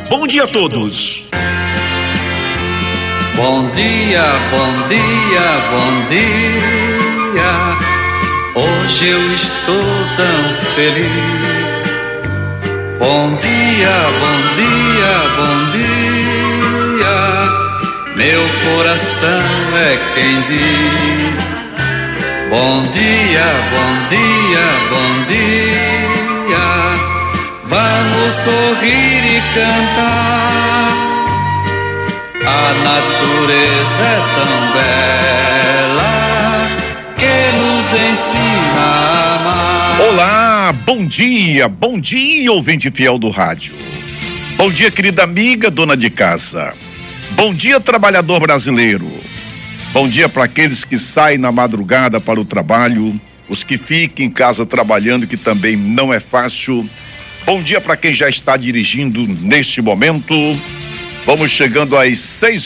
Bom dia a todos. Bom dia, bom dia, bom dia. Hoje eu estou tão feliz. Bom dia, bom dia, bom dia. Meu coração é quem diz. Bom dia, bom dia, bom dia. Vamos sorrir e cantar. A natureza é tão bela que nos ensina a amar. Olá, bom dia, ouvinte fiel do rádio. Bom dia, querida amiga, dona de casa. Bom dia, trabalhador brasileiro. Bom dia para aqueles que saem na madrugada para o trabalho, os que ficam em casa trabalhando, que também não é fácil. Bom dia para quem já está dirigindo neste momento. Vamos chegando às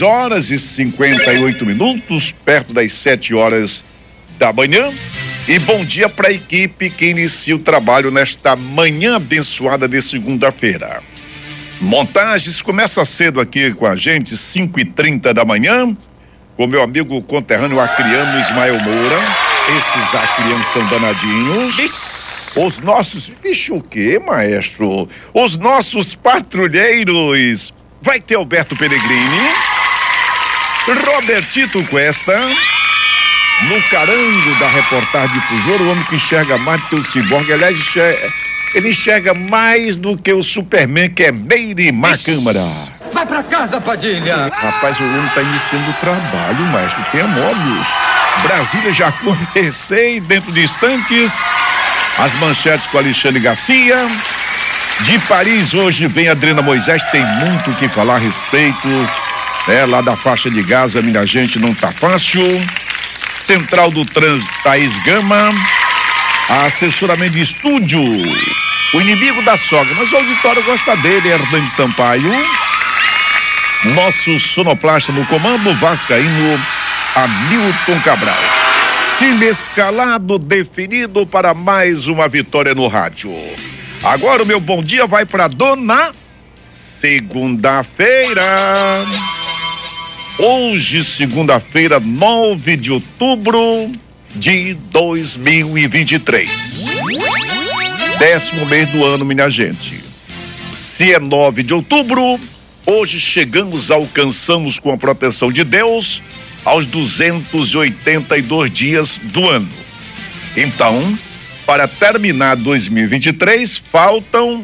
6h58, perto das 7h da manhã. E bom dia para a equipe que inicia o trabalho nesta manhã abençoada de segunda-feira. Montagens começa cedo aqui com a gente, 5h30 da manhã, com meu amigo conterrâneo acriano Ismael Moura. Esses acrianos são danadinhos. Os nossos... Bicho, o quê, maestro? Os nossos patrulheiros... Vai ter Alberto Pellegrini, Robertito Cuesta, no carango da reportagem difusora, o homem que enxerga mais do que o ciborgue. Aliás, ele enxerga mais do que o Superman, que é Meire Macâmara. Vai pra casa, Padilha! Rapaz, o homem tá iniciando o trabalho, maestro, tenha módulos. Brasília, já comecei, dentro de instantes, as manchetes com Alexandre Garcia. De Paris, hoje vem Adriana Moisés, tem muito o que falar a respeito, lá da faixa de Gaza, minha gente, não tá fácil. Central do Trânsito, Thaís Gama. Assessoramento de estúdio, o inimigo da sogra, mas o auditório gosta dele, Hernani Sampaio. Nosso sonoplasta no comando, vascaíno Hamilton Cabral. Time escalado, definido para mais uma vitória no rádio. Agora o meu bom dia vai para dona segunda-feira. Hoje, segunda-feira, 9 de outubro de 2023. 10º mês do ano, minha gente. Se é 9 de outubro, hoje alcançamos com a proteção de Deus aos 282 dias do ano. Então, para terminar 2023, faltam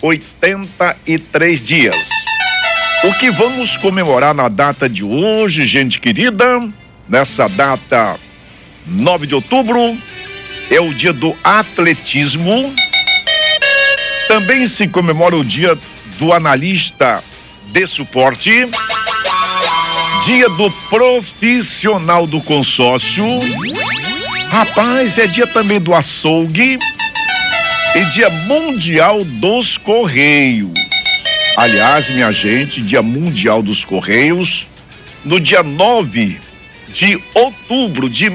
83 dias. O que vamos comemorar na data de hoje, gente querida? Nessa data, 9 de outubro, é o dia do atletismo. Também se comemora o dia do analista de suporte, dia do profissional do consórcio. Rapaz, é dia também do açougue e dia mundial dos correios. Aliás, minha gente, dia mundial dos correios, no dia 9 de outubro de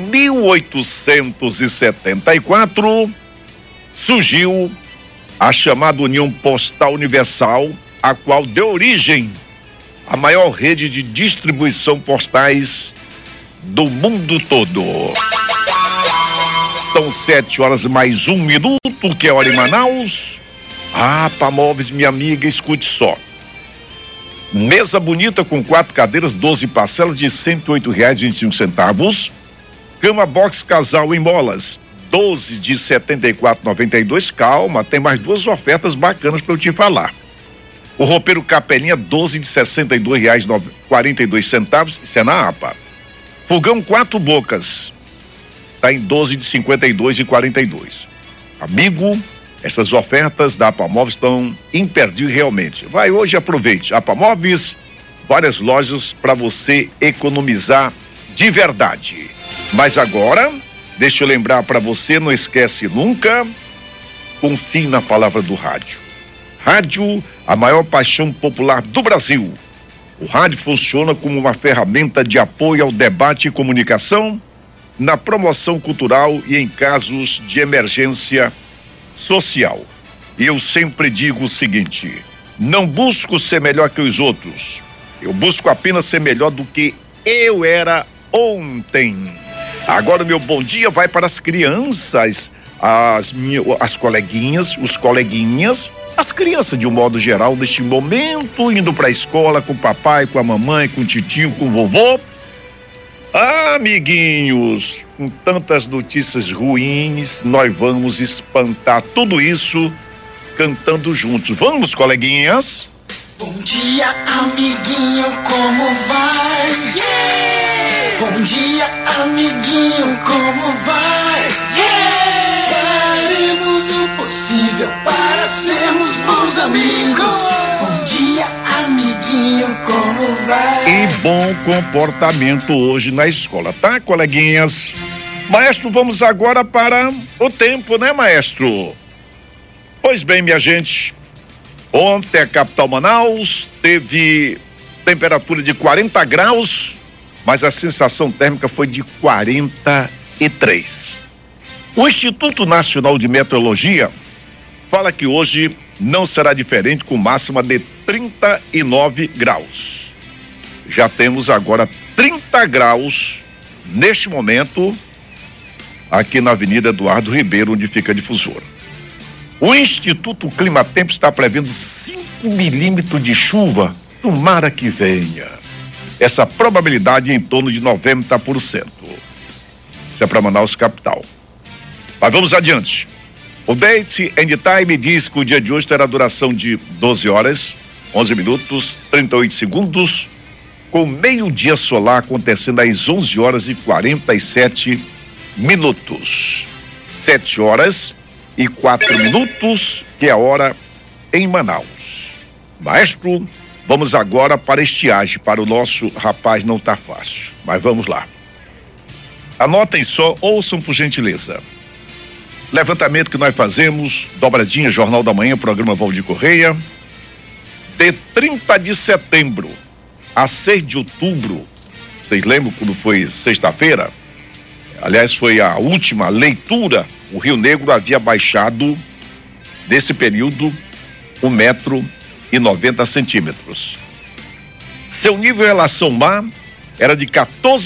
1874, surgiu a chamada União Postal Universal, a qual deu origem à maior rede de distribuição postais do mundo todo. São 7h mais 1 minuto, que é hora em Manaus. Pamóveis, minha amiga, escute só. Mesa bonita com 4 cadeiras, 12 parcelas de R$ 108,25. Cama box casal em molas, 12 de R$ 74,92. Calma, tem mais 2 ofertas bacanas para eu te falar. O roupeiro Capelinha, 12 de R$ 62,42. Isso é na APA. Fogão 4 bocas, tá em 12 de R$ 52,42. Amigo, essas ofertas da APA Móveis estão imperdíveis realmente. Vai hoje, aproveite. APA Móveis, várias lojas para você economizar de verdade. Mas agora, deixa eu lembrar para você, não esquece nunca, confie na palavra do rádio. Rádio, a maior paixão popular do Brasil. O rádio funciona como uma ferramenta de apoio ao debate e comunicação, na promoção cultural e em casos de emergência social. E eu sempre digo o seguinte: Não busco ser melhor que os outros. Eu busco apenas ser melhor do que eu era ontem. Agora o meu bom dia vai para as crianças, as coleguinhas, os coleguinhas, as crianças de um modo geral, neste momento, indo para a escola com o papai, com a mamãe, com o titio, com o vovô. Amiguinhos, com tantas notícias ruins, nós vamos espantar tudo isso cantando juntos. Vamos, coleguinhas? Bom dia, amiguinho, como vai? Yeah! Bom dia, amiguinho, como vai? Yeah! Faremos o possível para sermos bons amigos. Bom dia, amiguinho, como vai? E bom comportamento hoje na escola, tá, coleguinhas? Maestro, vamos agora para o tempo, né, maestro? Pois bem, minha gente, ontem a capital Manaus teve temperatura de 40 graus, mas a sensação térmica foi de 43. O Instituto Nacional de Meteorologia fala que hoje não será diferente, com máxima de 39 graus. Já temos agora 30 graus neste momento aqui na Avenida Eduardo Ribeiro, onde fica a difusora. O Instituto Climatempo está prevendo 5 milímetros de chuva, tomara que venha. Essa probabilidade é em torno de 90%. Isso é para Manaus capital. Mas vamos adiante. O Date and Time diz que o dia de hoje terá duração de 12 horas, 11 minutos, 38 segundos, com meio-dia solar acontecendo às 11 horas e 47 minutos. 7 horas e 4 minutos, que é a hora em Manaus. Maestro, vamos agora para a estiagem, para o nosso rapaz não tá fácil, mas vamos lá. Anotem só, ouçam por gentileza. Levantamento que nós fazemos, dobradinha, Jornal da Manhã, programa Valdir Correia, de 30 de setembro a 6 de outubro, vocês lembram quando foi sexta-feira? Aliás, foi a última leitura. O Rio Negro havia baixado, nesse período, 1,90 m. Seu nível em relação ao mar era de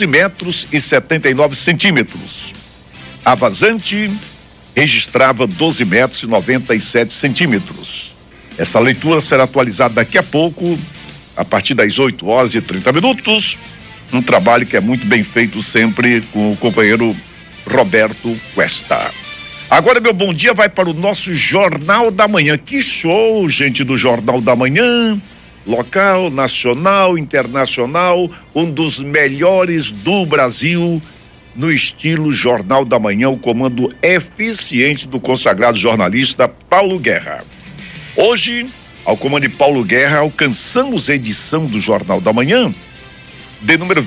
14,79 m. A vazante registrava 12,97 m. Essa leitura será atualizada daqui a pouco, a partir das 8 horas e 30 minutos. Um trabalho que é muito bem feito sempre com o companheiro Roberto Cuesta. Agora meu bom dia vai para o nosso Jornal da Manhã. Que show, gente, do Jornal da Manhã. Local, nacional, internacional, um dos melhores do Brasil no estilo Jornal da Manhã, o comando eficiente do consagrado jornalista Paulo Guerra. Hoje, ao comando de Paulo Guerra, alcançamos a edição do Jornal da Manhã de número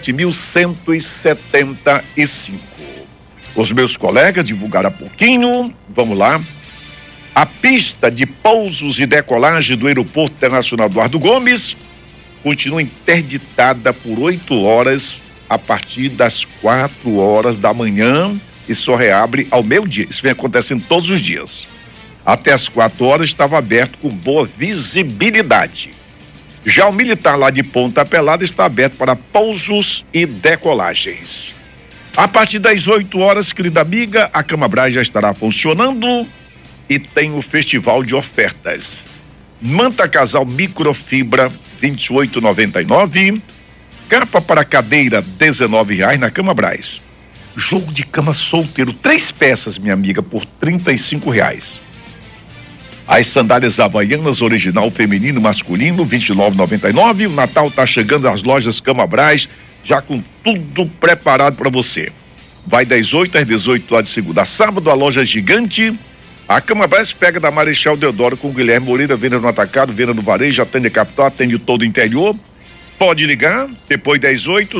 27.175. Os meus colegas divulgaram há pouquinho, vamos lá. A pista de pousos e decolagem do Aeroporto Internacional Eduardo Gomes continua interditada por 8 horas a partir das 4 horas da manhã e só reabre ao meio-dia. Isso vem acontecendo todos os dias. Até as 4 horas estava aberto com boa visibilidade. Já o militar lá de Ponta Pelada está aberto para pousos e decolagens. A partir das 8 horas, querida amiga, a Camabras já estará funcionando e tem o festival de ofertas. Manta casal microfibra, R$28,99. Capa para cadeira, R$19 na Camabras. Jogo de cama solteiro, 3 peças, minha amiga, por R$35. As sandálias havaianas original feminino e masculino, R$29,99. O Natal tá chegando às lojas Camabras, já com tudo preparado para você. Vai das 8 às 18 horas de segunda a sábado, a loja gigante. A Camabras pega da Marechal Deodoro com o Guilherme Moreira, venda no atacado, venda no varejo, atende a capital, atende todo o interior. Pode ligar, depois das 8,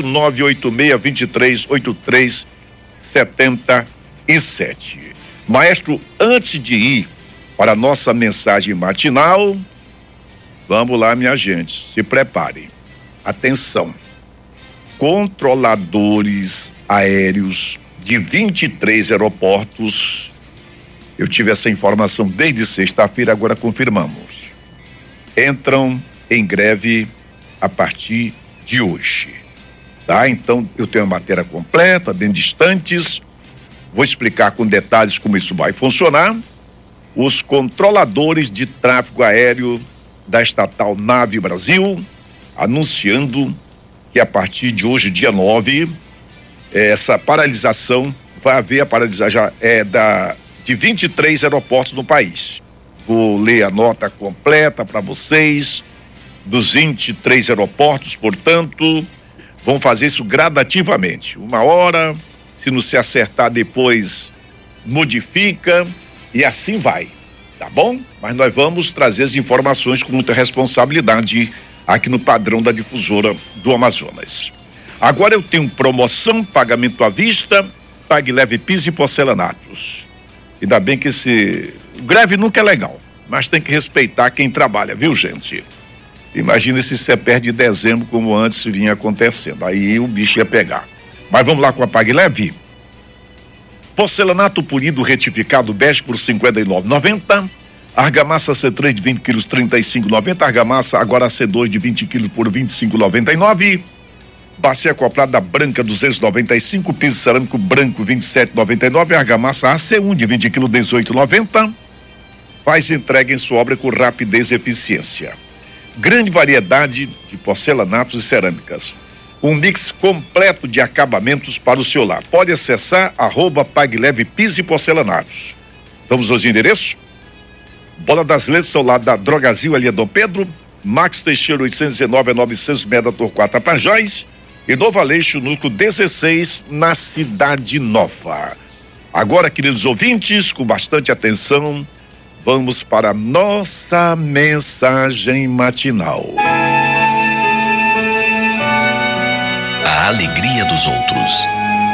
986-23-83-77. Maestro, antes de ir para a nossa mensagem matinal, vamos lá, minha gente, se preparem. Atenção, controladores aéreos de 23 aeroportos, eu tive essa informação desde sexta-feira, agora confirmamos. entram em greve a partir de hoje, tá? Então eu tenho a matéria completa dentro de instantes, vou explicar com detalhes como isso vai funcionar. Os controladores de tráfego aéreo da estatal Nave Brasil anunciando que a partir de hoje, dia 9, essa paralisação, vai haver a paralisação de 23 aeroportos no país. Vou ler a nota completa para vocês, dos 23 aeroportos, portanto, vão fazer isso gradativamente. Uma hora, se não se acertar depois, modifica e assim vai, tá bom? Mas nós vamos trazer as informações com muita responsabilidade aqui no Padrão da Difusora do Amazonas. Agora eu tenho promoção, pagamento à vista, pague leve piso e porcelanatos. Ainda bem que greve nunca é legal, mas tem que respeitar quem trabalha, viu, gente? Imagina se você perde dezembro como antes vinha acontecendo, aí o bicho ia pegar. Mas vamos lá com a Pague Leve. Porcelanato polido retificado bege por R$ 59,90. Argamassa C3 de 20 quilos, R$ 35,90. Argamassa agora C2 de 20 quilos por R$ 25,99. Bacia acoplada branca 295, piso cerâmico branco 27,99. Argamassa AC1 de 20 quilos, R$ 18,90. Faz entrega em sua obra com rapidez e eficiência. Grande variedade de porcelanatos e cerâmicas. Um mix completo de acabamentos para o seu lar. Pode acessar @PagueLeve Piso e Porcelanatos. Vamos aos endereços? Bola das Letras ao lado da Drogazil, ali é Dom Pedro. Max Teixeira 819 a 900 metros da Torquato Tapajós. E Novo Aleixo, núcleo 16, na Cidade Nova. Agora, queridos ouvintes, com bastante atenção, vamos para a nossa mensagem matinal. A alegria dos outros.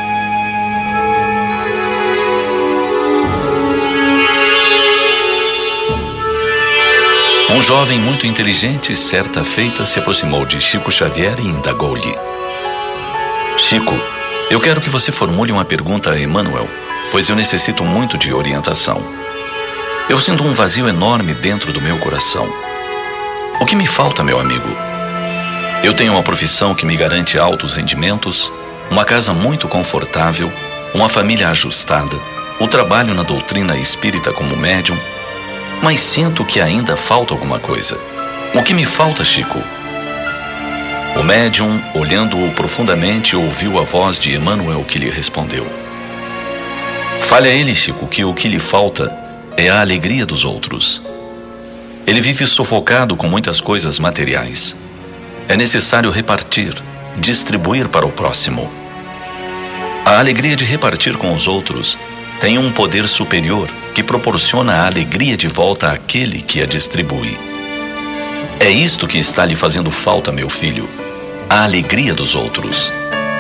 Um jovem muito inteligente, certa feita, se aproximou de Chico Xavier e indagou-lhe: Chico, eu quero que você formule uma pergunta a Emmanuel, pois eu necessito muito de orientação. Eu sinto um vazio enorme dentro do meu coração. O que me falta, meu amigo? Eu tenho uma profissão que me garante altos rendimentos, uma casa muito confortável, uma família ajustada, o trabalho na doutrina espírita como médium, mas sinto que ainda falta alguma coisa. O que me falta, Chico? O médium, olhando-o profundamente, ouviu a voz de Emmanuel que lhe respondeu: Fale a ele, Chico, que o que lhe falta é a alegria dos outros. Ele vive sufocado com muitas coisas materiais. É necessário repartir, distribuir para o próximo. A alegria de repartir com os outros tem um poder superior que proporciona a alegria de volta àquele que a distribui. É isto que está lhe fazendo falta, meu filho, a alegria dos outros.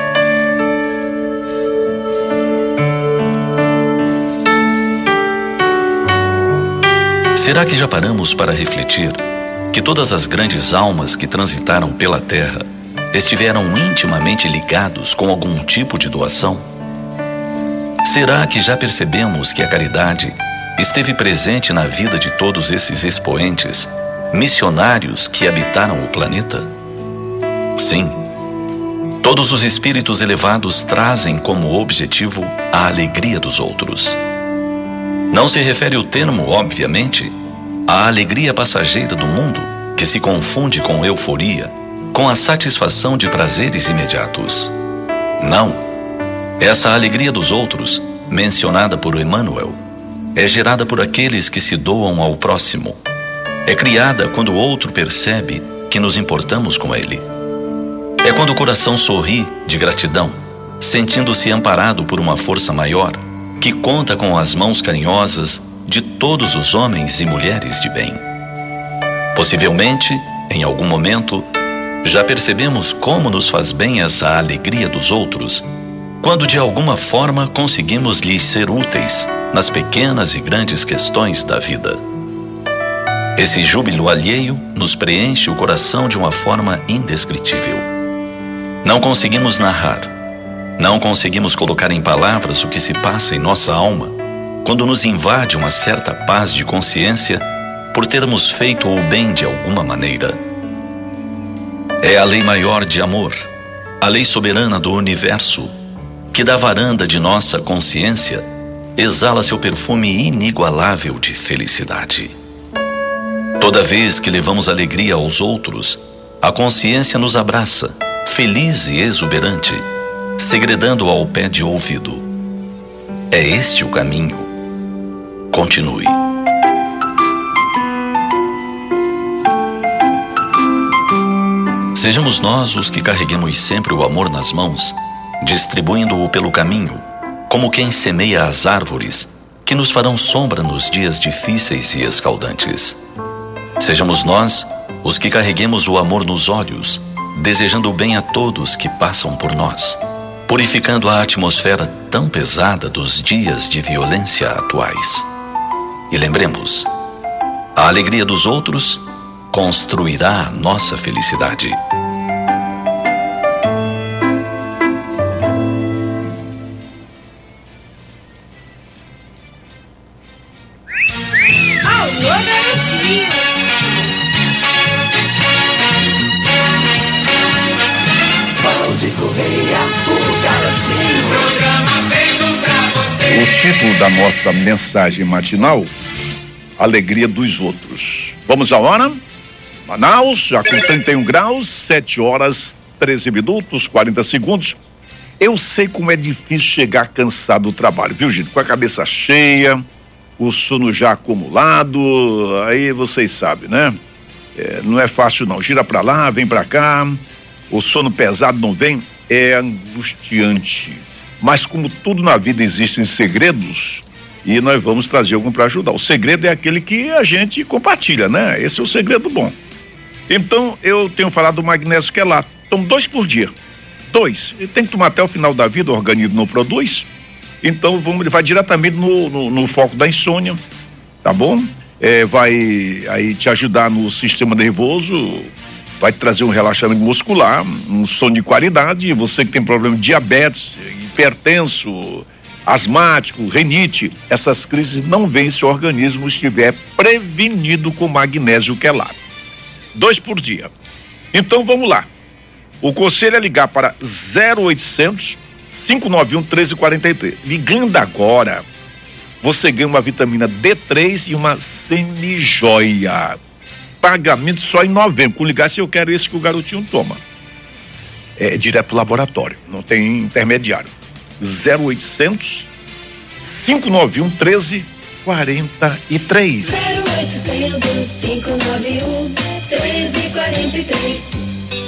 Será que já paramos para refletir que todas as grandes almas que transitaram pela Terra estiveram intimamente ligados com algum tipo de doação? Será que já percebemos que a caridade esteve presente na vida de todos esses expoentes, missionários que habitaram o planeta? Sim, todos os espíritos elevados trazem como objetivo a alegria dos outros. Não se refere o termo, obviamente, à alegria passageira do mundo, que se confunde com euforia, com a satisfação de prazeres imediatos. Não. Essa alegria dos outros, mencionada por Emmanuel, é gerada por aqueles que se doam ao próximo. É criada quando o outro percebe que nos importamos com ele. É quando o coração sorri de gratidão, sentindo-se amparado por uma força maior, que conta com as mãos carinhosas de todos os homens e mulheres de bem. Possivelmente, em algum momento, já percebemos como nos faz bem essa alegria dos outros, quando de alguma forma conseguimos lhes ser úteis nas pequenas e grandes questões da vida. Esse júbilo alheio nos preenche o coração de uma forma indescritível. Não conseguimos narrar, não conseguimos colocar em palavras o que se passa em nossa alma, quando nos invade uma certa paz de consciência por termos feito o bem de alguma maneira. É a lei maior de amor, a lei soberana do universo, que da varanda de nossa consciência exala seu perfume inigualável de felicidade. Toda vez que levamos alegria aos outros, a consciência nos abraça, feliz e exuberante, segredando ao pé de ouvido: é este o caminho. Continue. Sejamos nós os que carreguemos sempre o amor nas mãos, distribuindo-o pelo caminho, como quem semeia as árvores que nos farão sombra nos dias difíceis e escaldantes. Sejamos nós os que carreguemos o amor nos olhos, desejando o bem a todos que passam por nós, purificando a atmosfera tão pesada dos dias de violência atuais. E lembremos, a alegria dos outros construirá a nossa felicidade. O título da nossa mensagem matinal: Alegria dos Outros. Vamos à hora? Manaus, já com 31 graus, 7 horas, 13 minutos, 40 segundos. Eu sei como é difícil chegar cansado do trabalho, viu, gente? Com a cabeça cheia, o sono já acumulado, aí vocês sabem, né? Não é fácil não, gira pra lá, vem pra cá, o sono pesado não vem, é angustiante. Mas como tudo na vida existem segredos, e nós vamos trazer algum para ajudar. O segredo é aquele que a gente compartilha, né? Esse é o segredo bom. Então, eu tenho falado do magnésio quelato. Tomo 2 por dia. 2. Ele tem que tomar até o final da vida, o organismo não produz. Então, ele vai diretamente no foco da insônia, tá bom? Vai aí te ajudar no sistema nervoso, vai trazer um relaxamento muscular, um sono de qualidade. Você que tem problema de diabetes, hipertenso, asmático, renite, essas crises não vêm se o organismo estiver prevenido com magnésio quelato. 2 por dia. Então vamos lá. O conselho é ligar para 0800 591 1343. Ligando agora, você ganha uma vitamina D3 e uma semijoia. Pagamento só em novembro. Com ligar, se eu quero esse que o garotinho toma. É direto do laboratório, não tem intermediário. 0800 591 1343. 0800 591 1343.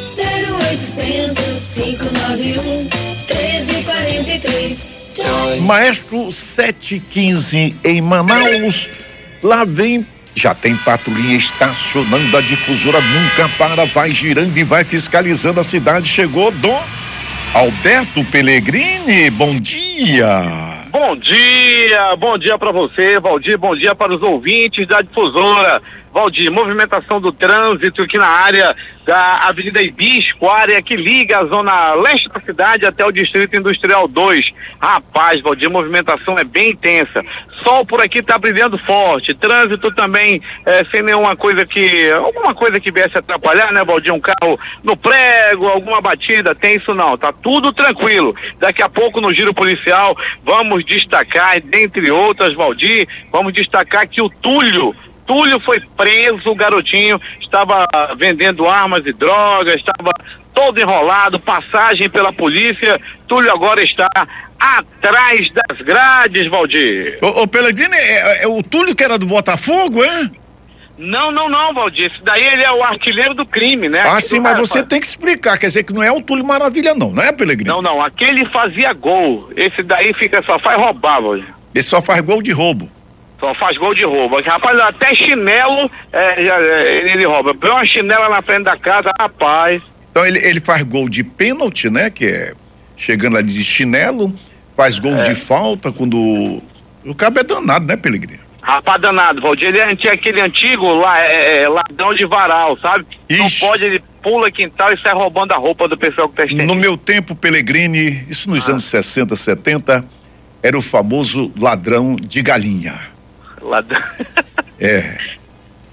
0800 591 1343. Maestro 715 em Manaus. Lá vem, já tem patrulhinha estacionando, a difusora nunca para, vai girando e vai fiscalizando a cidade. Chegou Dom Alberto Pellegrini, bom dia. Bom dia para você, Valdir, bom dia para os ouvintes da difusora. Valdir, movimentação do trânsito aqui na área da Avenida Hibisco, área que liga a zona leste da cidade até o Distrito Industrial 2. Rapaz, Valdir, a movimentação é bem intensa. Sol por aqui tá brilhando forte, trânsito também sem nenhuma coisa alguma coisa que viesse atrapalhar, né, Valdir? Um carro no prego, alguma batida, tem isso não, tá tudo tranquilo. Daqui a pouco no giro policial vamos destacar, dentre outras, Valdir, vamos destacar que o Túlio foi preso, o garotinho estava vendendo armas e drogas, estava todo enrolado, passagem pela polícia. Túlio agora está atrás das grades, Valdir. Ô Pellegrini, é o Túlio que era do Botafogo, é? Não, Valdir, esse daí ele é o artilheiro do crime, né? Ah, sim, mas você tem que explicar, quer dizer que não é o Túlio Maravilha não é, Pellegrini? Não, aquele fazia gol, esse daí só faz roubar, Valdir. Ele só faz gol de roubo. Só faz gol de roubo. Rapaz, até chinelo ele rouba. Põe uma chinela na frente da casa, rapaz. Então ele faz gol de pênalti, né? Que é chegando lá de chinelo, faz gol de falta quando... O cabo é danado, né, Pellegrini? Rapaz, danado, Valdir. Ele tinha aquele antigo ladrão de varal, sabe? Ixi. Não pode, ele pula quintal e sai roubando a roupa do pessoal que tá estendendo. No meu tempo, Pellegrini, isso nos anos 60, 70, era o famoso ladrão de galinha. Ladrão.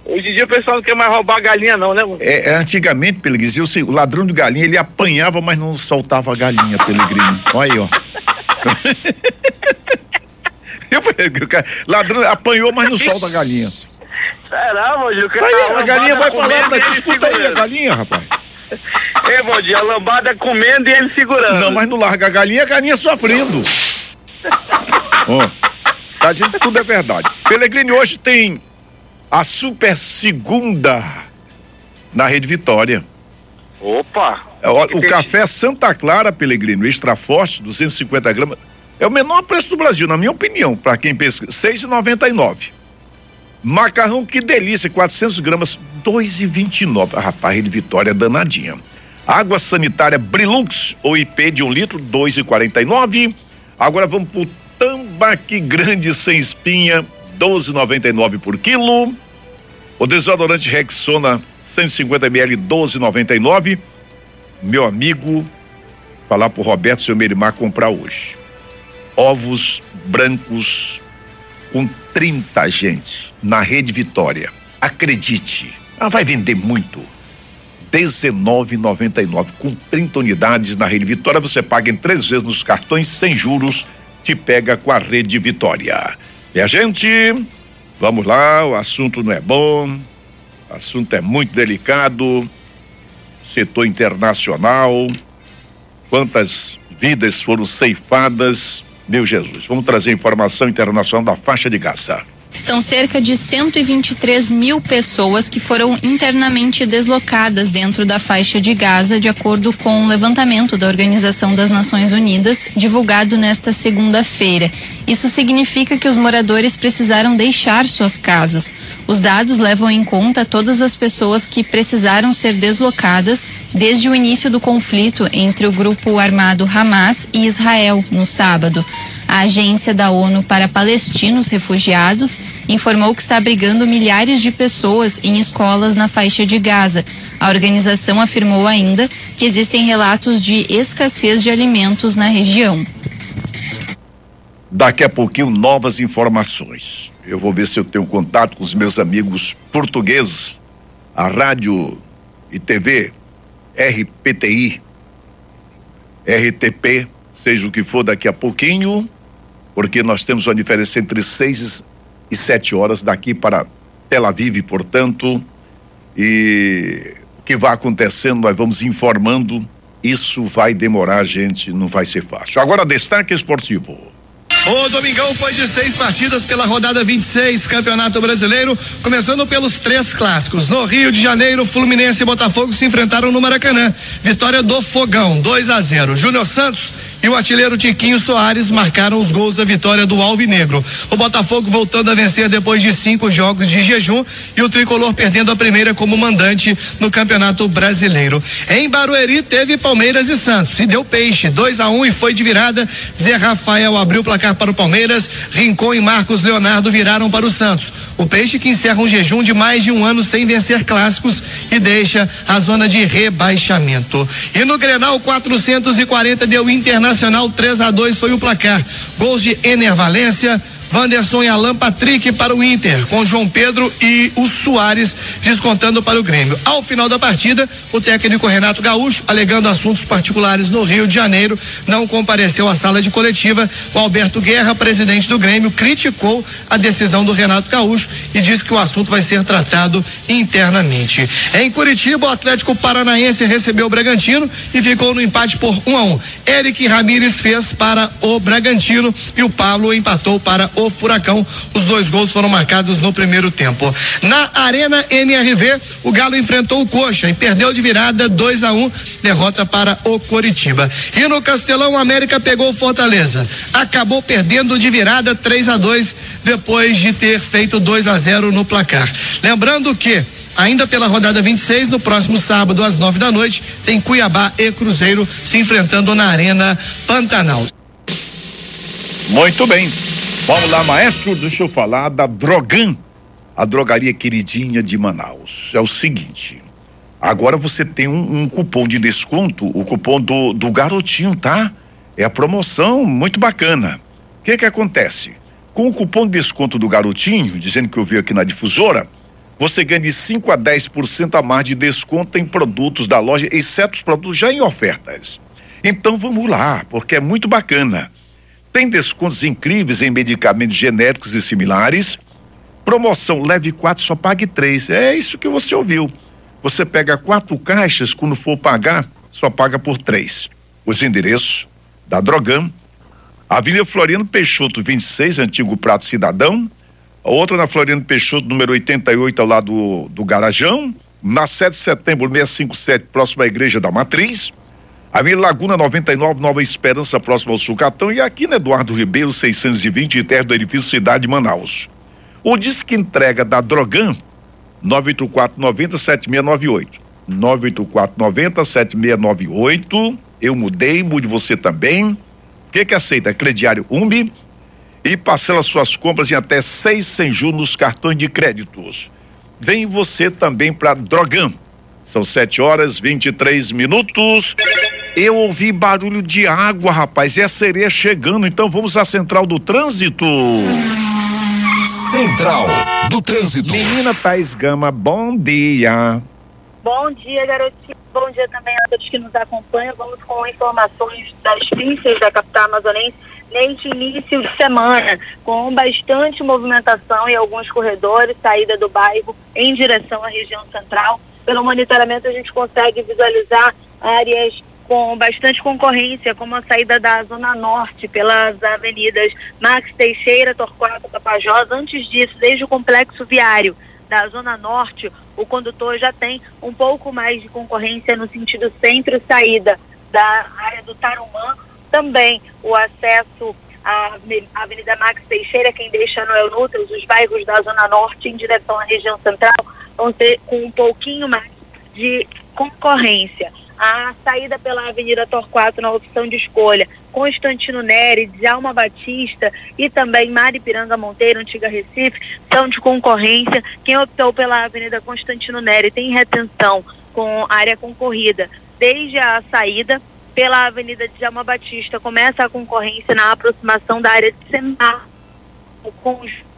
Hoje em dia o pessoal não quer mais roubar galinha não, né? Antigamente, Pelegrino, o ladrão de galinha, ele apanhava, mas não soltava a galinha, Pelegrino. Olha aí, ó. Ladrão apanhou, mas não solta a galinha. Será, Valdir? Aí, a galinha vai pra lá, mas escuta aí a galinha, rapaz. Valdir, a lambada comendo e ele segurando. Não, mas não larga a galinha sofrendo. Ó, tá dizendo que tudo é verdade. Pelegrino, hoje tem a Super Segunda na Rede Vitória. Opa! O café Santa Clara, Pelegrino, extra forte, 250 gramas, é o menor preço do Brasil, na minha opinião, para quem pesquisa, R$6,99. Macarrão, que delícia, 400 gramas, R$2,29. Rapaz, Rede Vitória é danadinha. Água sanitária Brilux, ou IP de 1 litro, R$2,49. Agora vamos pro Tambaqui grande sem espinha, R$12,99 por quilo. O desodorante Rexona 150 ml, R$12,99. Meu amigo, falar pro Roberto e seu Merimar comprar hoje. Ovos brancos com 30, gente, na Rede Vitória. Acredite, ela vai vender muito. R$19,99 com 30 unidades na Rede Vitória. Você paga em 3 vezes nos cartões sem juros. Te pega com a Rede Vitória. E a gente, vamos lá, o assunto não é bom, o assunto é muito delicado. Setor internacional, quantas vidas foram ceifadas, meu Jesus. Vamos trazer informação internacional da faixa de Gaza. São cerca de 123 mil pessoas que foram internamente deslocadas dentro da faixa de Gaza, de acordo com o levantamento da Organização das Nações Unidas, divulgado nesta segunda-feira. Isso significa que os moradores precisaram deixar suas casas. Os dados levam em conta todas as pessoas que precisaram ser deslocadas desde o início do conflito entre o grupo armado Hamas e Israel, no sábado. A Agência da ONU para Palestinos Refugiados informou que está abrigando milhares de pessoas em escolas na faixa de Gaza. A organização afirmou ainda que existem relatos de escassez de alimentos na região. Daqui a pouquinho, novas informações. Eu vou ver se eu tenho contato com os meus amigos portugueses, a rádio e TV, RPTI, RTP, seja o que for daqui a pouquinho, porque nós temos uma diferença entre 6 e 7 horas daqui para Tel Aviv, portanto, e o que vai acontecendo, nós vamos informando. Isso vai demorar, gente, não vai ser fácil. Agora, destaque esportivo. O Domingão foi de 6 partidas pela rodada 26, Campeonato Brasileiro, começando pelos 3 clássicos. No Rio de Janeiro, Fluminense e Botafogo se enfrentaram no Maracanã. Vitória do Fogão, 2-0. Júnior Santos e o artilheiro Tiquinho Soares marcaram os gols da vitória do Alvinegro. O Botafogo voltando a vencer depois de 5 jogos de jejum e o tricolor perdendo a primeira como mandante no Campeonato Brasileiro. Em Barueri teve Palmeiras e Santos e deu peixe, 2-1 e foi de virada. Zé Rafael abriu o placar para o Palmeiras, Rincon e Marcos Leonardo viraram para o Santos. O peixe que encerra um jejum de mais de um ano sem vencer clássicos e deixa a zona de rebaixamento. E no Grenal 440 deu Internacional 3-2 foi o placar. Gols de Ener Valência, Wanderson e Alan Patrick para o Inter, com João Pedro e o Soares descontando para o Grêmio. Ao final da partida, o técnico Renato Gaúcho, alegando assuntos particulares no Rio de Janeiro, não compareceu à sala de coletiva. O Alberto Guerra, presidente do Grêmio, criticou a decisão do Renato Gaúcho e disse que o assunto vai ser tratado internamente. Em Curitiba, o Atlético Paranaense recebeu o Bragantino e ficou no empate por 1-1. Eric Ramírez fez para o Bragantino e o Pablo empatou para o Furacão. Os 2 gols foram marcados no primeiro tempo. Na Arena MRV, o Galo enfrentou o Coxa e perdeu de virada 2-1, derrota para o Coritiba. E no Castelão, o América pegou o Fortaleza. Acabou perdendo de virada 3-2, depois de ter feito 2-0 no placar. Lembrando que ainda pela rodada 26, no próximo sábado, às 9 da noite, tem Cuiabá e Cruzeiro se enfrentando na Arena Pantanal. Muito bem. Vamos lá, maestro, deixa eu falar da Drogan, a drogaria queridinha de Manaus. É o seguinte, agora você tem um cupom de desconto, o cupom do garotinho, tá? É a promoção muito bacana. O que acontece? Com o cupom de desconto do garotinho, dizendo que eu vi aqui na difusora, você ganha de 5 a 10% a mais de desconto em produtos da loja, exceto os produtos já em ofertas. Então vamos lá, porque é muito bacana. Tem descontos incríveis em medicamentos genéricos e similares. Promoção leve 4, só pague 3. É isso que você ouviu. Você pega 4 caixas, quando for pagar, só paga por 3. Os endereços da Drogan: Avenida Floriano Peixoto 26, antigo Prato Cidadão. A outra na Floriano Peixoto, número 88, ao lado do Garajão. Na 7 de setembro, 657, próximo à Igreja da Matriz. Avenida Laguna 99, Nova Esperança, próximo ao Sucatão. E aqui na Eduardo Ribeiro 620, terra do edifício Cidade de Manaus. O disque entrega da Drogan, 984-90-7698. 984-90-7698. Eu mudei, mude você também. O que aceita? Crediário UMB e parcela suas compras em até 6 sem juros nos cartões de créditos. Vem você também para Drogan. São 7h23. Eu ouvi barulho de água, rapaz, é a sereia chegando, então vamos à Central do Trânsito. Central do Trânsito. Menina Thaís Gama, bom dia. Bom dia, garotinho. Bom dia também a todos que nos acompanham. Vamos com informações das pistas da capital amazonense neste início de semana, com bastante movimentação em alguns corredores, saída do bairro em direção à região central. Pelo monitoramento a gente consegue visualizar áreas com bastante concorrência, como a saída da Zona Norte pelas avenidas Max Teixeira, Torquato, Tapajós. Antes disso, desde o complexo viário da Zona Norte, o condutor já tem um pouco mais de concorrência no sentido centro-saída da área do Tarumã. Também o acesso à Avenida Max Teixeira, quem deixa Noel Nutras, os bairros da Zona Norte em direção à região central, vão ter com um pouquinho mais de concorrência. A saída pela Avenida Torquato na opção de escolha, Constantino Neri, Djalma Batista e também Maripiranga Monteiro, antiga Recife, são de concorrência. Quem optou pela Avenida Constantino Neri tem retenção com área concorrida. Desde a saída pela Avenida Djalma Batista, começa a concorrência na aproximação da área de Semar, o conjunto.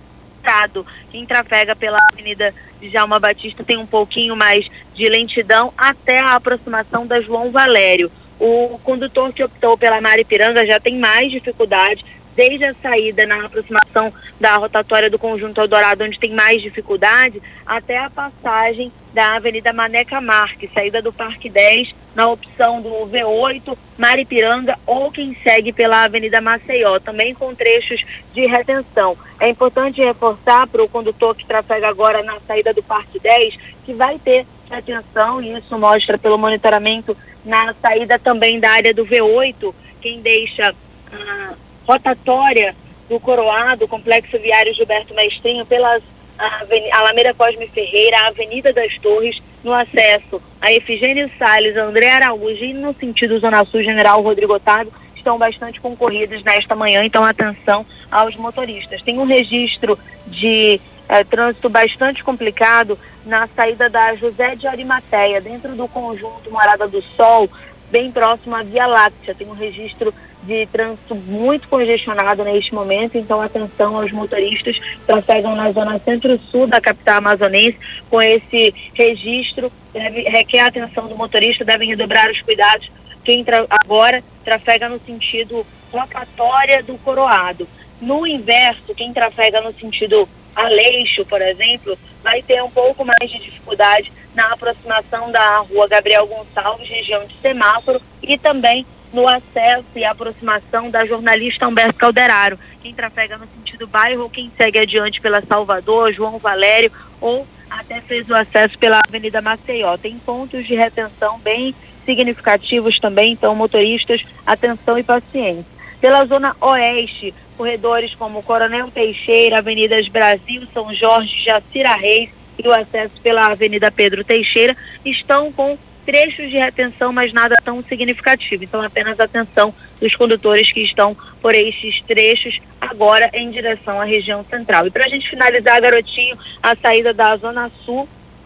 Quem trafega pela Avenida Djalma Batista tem um pouquinho mais de lentidão até a aproximação da João Valério. O condutor que optou pela Maripiranga já tem mais dificuldade, desde a saída na aproximação da rotatória do Conjunto Eldorado, onde tem mais dificuldade, até a passagem da Avenida Mané Camarque, saída do Parque 10, na opção do V8, Maripiranga, ou quem segue pela Avenida Maceió, também com trechos de retenção. É importante reforçar para o condutor que trafega agora na saída do Parque 10, que vai ter retenção, e isso mostra pelo monitoramento na saída também da área do V8, quem deixa a rotatória do Coroado, Complexo Viário Gilberto Mestrinho, pelas Alameda Cosme Ferreira, a Avenida das Torres, no acesso a Efigênio Salles, André Araújo e no sentido Zona Sul General Rodrigo Otávio, estão bastante concorridas nesta manhã, então atenção aos motoristas. Tem um registro de trânsito bastante complicado na saída da José de Arimateia, dentro do conjunto Morada do Sol, bem próximo à Via Láctea. Tem um registro de trânsito muito congestionado neste momento, então atenção aos motoristas que trafegam na zona centro-sul da capital amazonense. Com esse registro, requer a atenção do motorista, devem redobrar os cuidados. Quem agora trafega no sentido rotatória do Coroado. No inverso, quem trafega no sentido Aleixo, por exemplo, vai ter um pouco mais de dificuldade na aproximação da rua Gabriel Gonçalves, região de semáforo, e também no acesso e aproximação da jornalista Humberto Calderaro. Quem trafega no sentido bairro ou quem segue adiante pela Salvador, João Valério, ou até fez o acesso pela Avenida Maceió. Tem pontos de retenção bem significativos também, então motoristas, atenção e paciência. Pela zona oeste, corredores como Coronel Teixeira, Avenidas Brasil, São Jorge, Jacira Reis e o acesso pela Avenida Pedro Teixeira estão com trechos de retenção, mas nada tão significativo. Então apenas atenção dos condutores que estão por estes trechos agora em direção à região central. E para a gente finalizar, garotinho, a saída da Zona Sul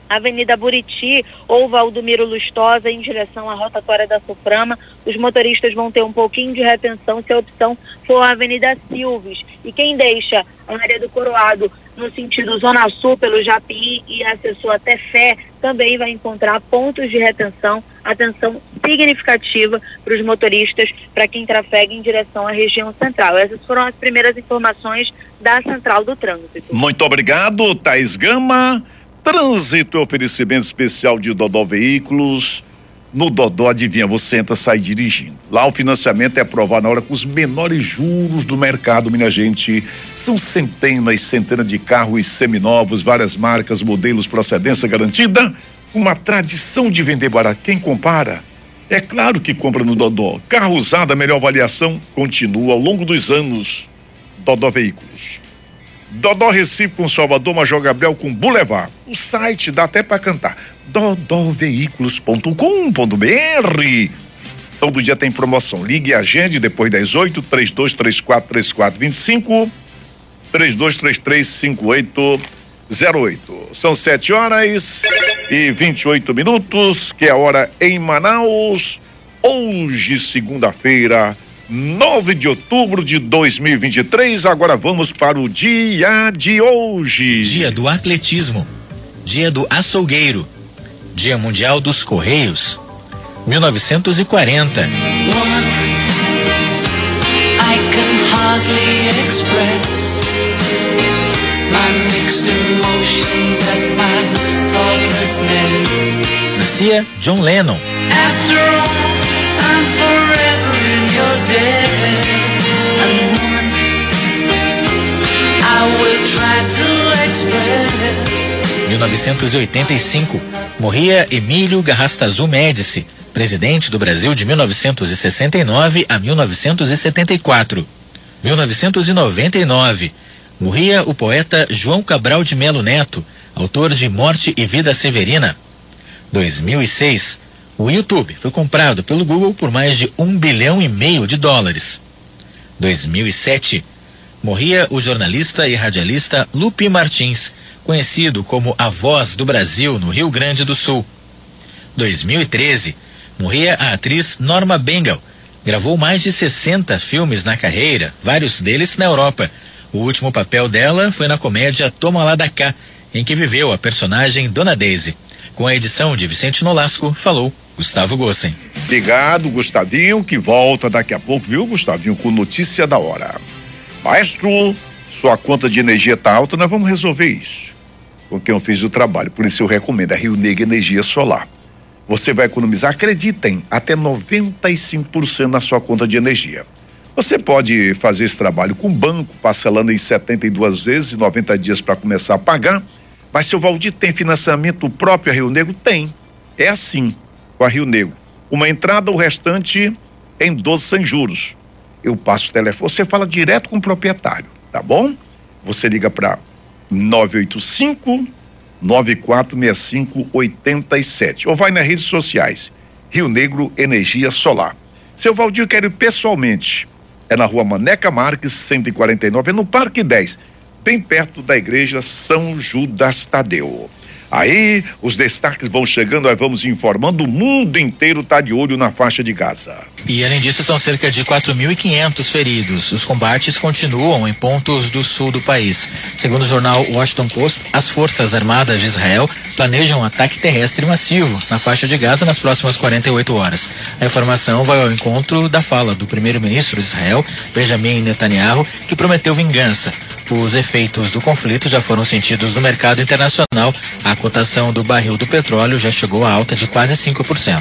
Avenida Buriti ou Valdomiro Lustosa em direção à rotatória da Suframa. Os motoristas vão ter um pouquinho de retenção se a opção for a Avenida Silves. E quem deixa a área do Coroado no sentido Zona Sul pelo Japim e acessou até Fé também vai encontrar pontos de retenção. Atenção significativa para os motoristas, para quem trafega em direção à região central. Essas foram as primeiras informações da Central do Trânsito. Muito obrigado, Thaís Gama. Trânsito, oferecimento especial de Dodó Veículos. No Dodó, adivinha, você entra, sai dirigindo. Lá o financiamento é aprovado na hora com os menores juros do mercado, minha gente. São centenas de carros seminovos, várias marcas, modelos, procedência garantida. Uma tradição de vender barato. Quem compara? É claro que compra no Dodó. Carro usado, a melhor avaliação continua ao longo dos anos. Dodó Veículos. Dodó Recife com Salvador, Major Gabriel com Boulevard. O site dá até para cantar. dodóveículos.com.br. Todo dia tem promoção. Ligue e agende depois das 8, 3234-3425, 3233-5808. São 7h28, que é a hora em Manaus. Hoje, segunda-feira, 9 de outubro de 2023. Agora vamos para o dia de hoje. Dia do atletismo, dia do açougueiro, dia mundial dos correios, 1940. I can hardly express my mixed emotions at my thoughtlessness. Nascia John Lennon. After all, I'm forever in your debt. And woman, I will try to express. 1985, morria Emílio Garrastazu Médici, presidente do Brasil de 1969 a 1974. 1999, morria o poeta João Cabral de Melo Neto, autor de Morte e Vida Severina. 2006, o YouTube foi comprado pelo Google por mais de $1,5 bilhão. 2007, morria o jornalista e radialista Lupe Martins, conhecido como a Voz do Brasil no Rio Grande do Sul. 2013, morria a atriz Norma Bengal. Gravou mais de 60 filmes na carreira, vários deles na Europa. O último papel dela foi na comédia Toma Lá da Cá, em que viveu a personagem Dona Daisy. Com a edição de Vicente Nolasco, falou Gustavo Gossen. Obrigado, Gustavinho, que volta daqui a pouco, viu, Gustavinho, com notícia da hora. Maestro, sua conta de energia tá alta, nós vamos resolver isso com quem eu fiz o trabalho, por isso eu recomendo a Rio Negro Energia Solar. Você vai economizar, acreditem, até 95% na sua conta de energia. Você pode fazer esse trabalho com o banco, parcelando em 72 vezes, 90 dias para começar a pagar. Mas seu Valdir tem financiamento próprio a Rio Negro? Tem. É assim, com a Rio Negro. Uma entrada, o restante em 12 sem juros. Eu passo o telefone, você fala direto com o proprietário, tá bom? Você liga para 985-9465-87 ou vai nas redes sociais, Rio Negro Energia Solar. Seu Valdir, eu quero ir pessoalmente. É na rua Maneca Marques, 149, é no Parque 10, bem perto da igreja São Judas Tadeu. Aí, os destaques vão chegando, nós vamos informando, o mundo inteiro está de olho na faixa de Gaza. E além disso, são cerca de 4.500 feridos. Os combates continuam em pontos do sul do país. Segundo o jornal Washington Post, as Forças Armadas de Israel planejam um ataque terrestre massivo na faixa de Gaza nas próximas 48 horas. A informação vai ao encontro da fala do primeiro-ministro de Israel, Benjamin Netanyahu, que prometeu vingança. Os efeitos do conflito já foram sentidos no mercado internacional. A cotação do barril do petróleo já chegou a alta de quase 5%.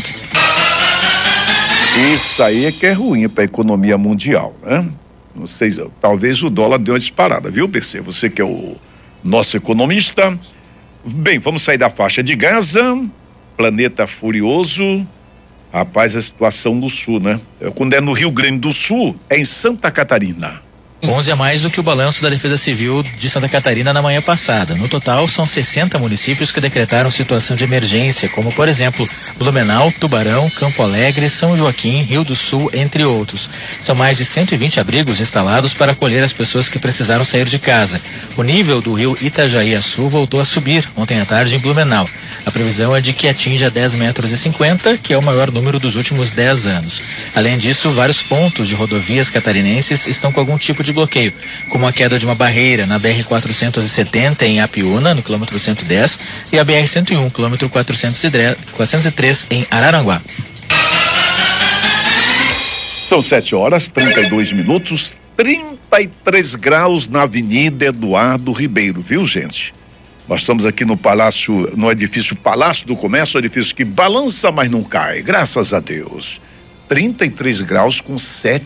Isso aí é que é ruim para a economia mundial, né? Não sei, talvez o dólar deu uma disparada, viu, PC? Você que é o nosso economista. Bem, vamos sair da faixa de Gaza, planeta furioso. Rapaz, a situação no sul, né? Quando é no Rio Grande do Sul, é em Santa Catarina. 11 a mais do que o balanço da Defesa Civil de Santa Catarina na manhã passada. No total, são 60 municípios que decretaram situação de emergência, como, por exemplo, Blumenau, Tubarão, Campo Alegre, São Joaquim, Rio do Sul, entre outros. São mais de 120 abrigos instalados para acolher as pessoas que precisaram sair de casa. O nível do rio Itajaí-Açu voltou a subir ontem à tarde em Blumenau. A previsão é de que atinja 10,50 metros, que é o maior número dos últimos 10 anos. Além disso, vários pontos de rodovias catarinenses estão com algum tipo de bloqueio, como a queda de uma barreira na BR-470 em Apiúna, no quilômetro 110, e a BR-101, quilômetro 403 em Araranguá. São 7h32, 33 graus na Avenida Eduardo Ribeiro, viu, gente? Nós estamos aqui no edifício Palácio do Comércio, edifício que balança, mas não cai, graças a Deus. 33 graus com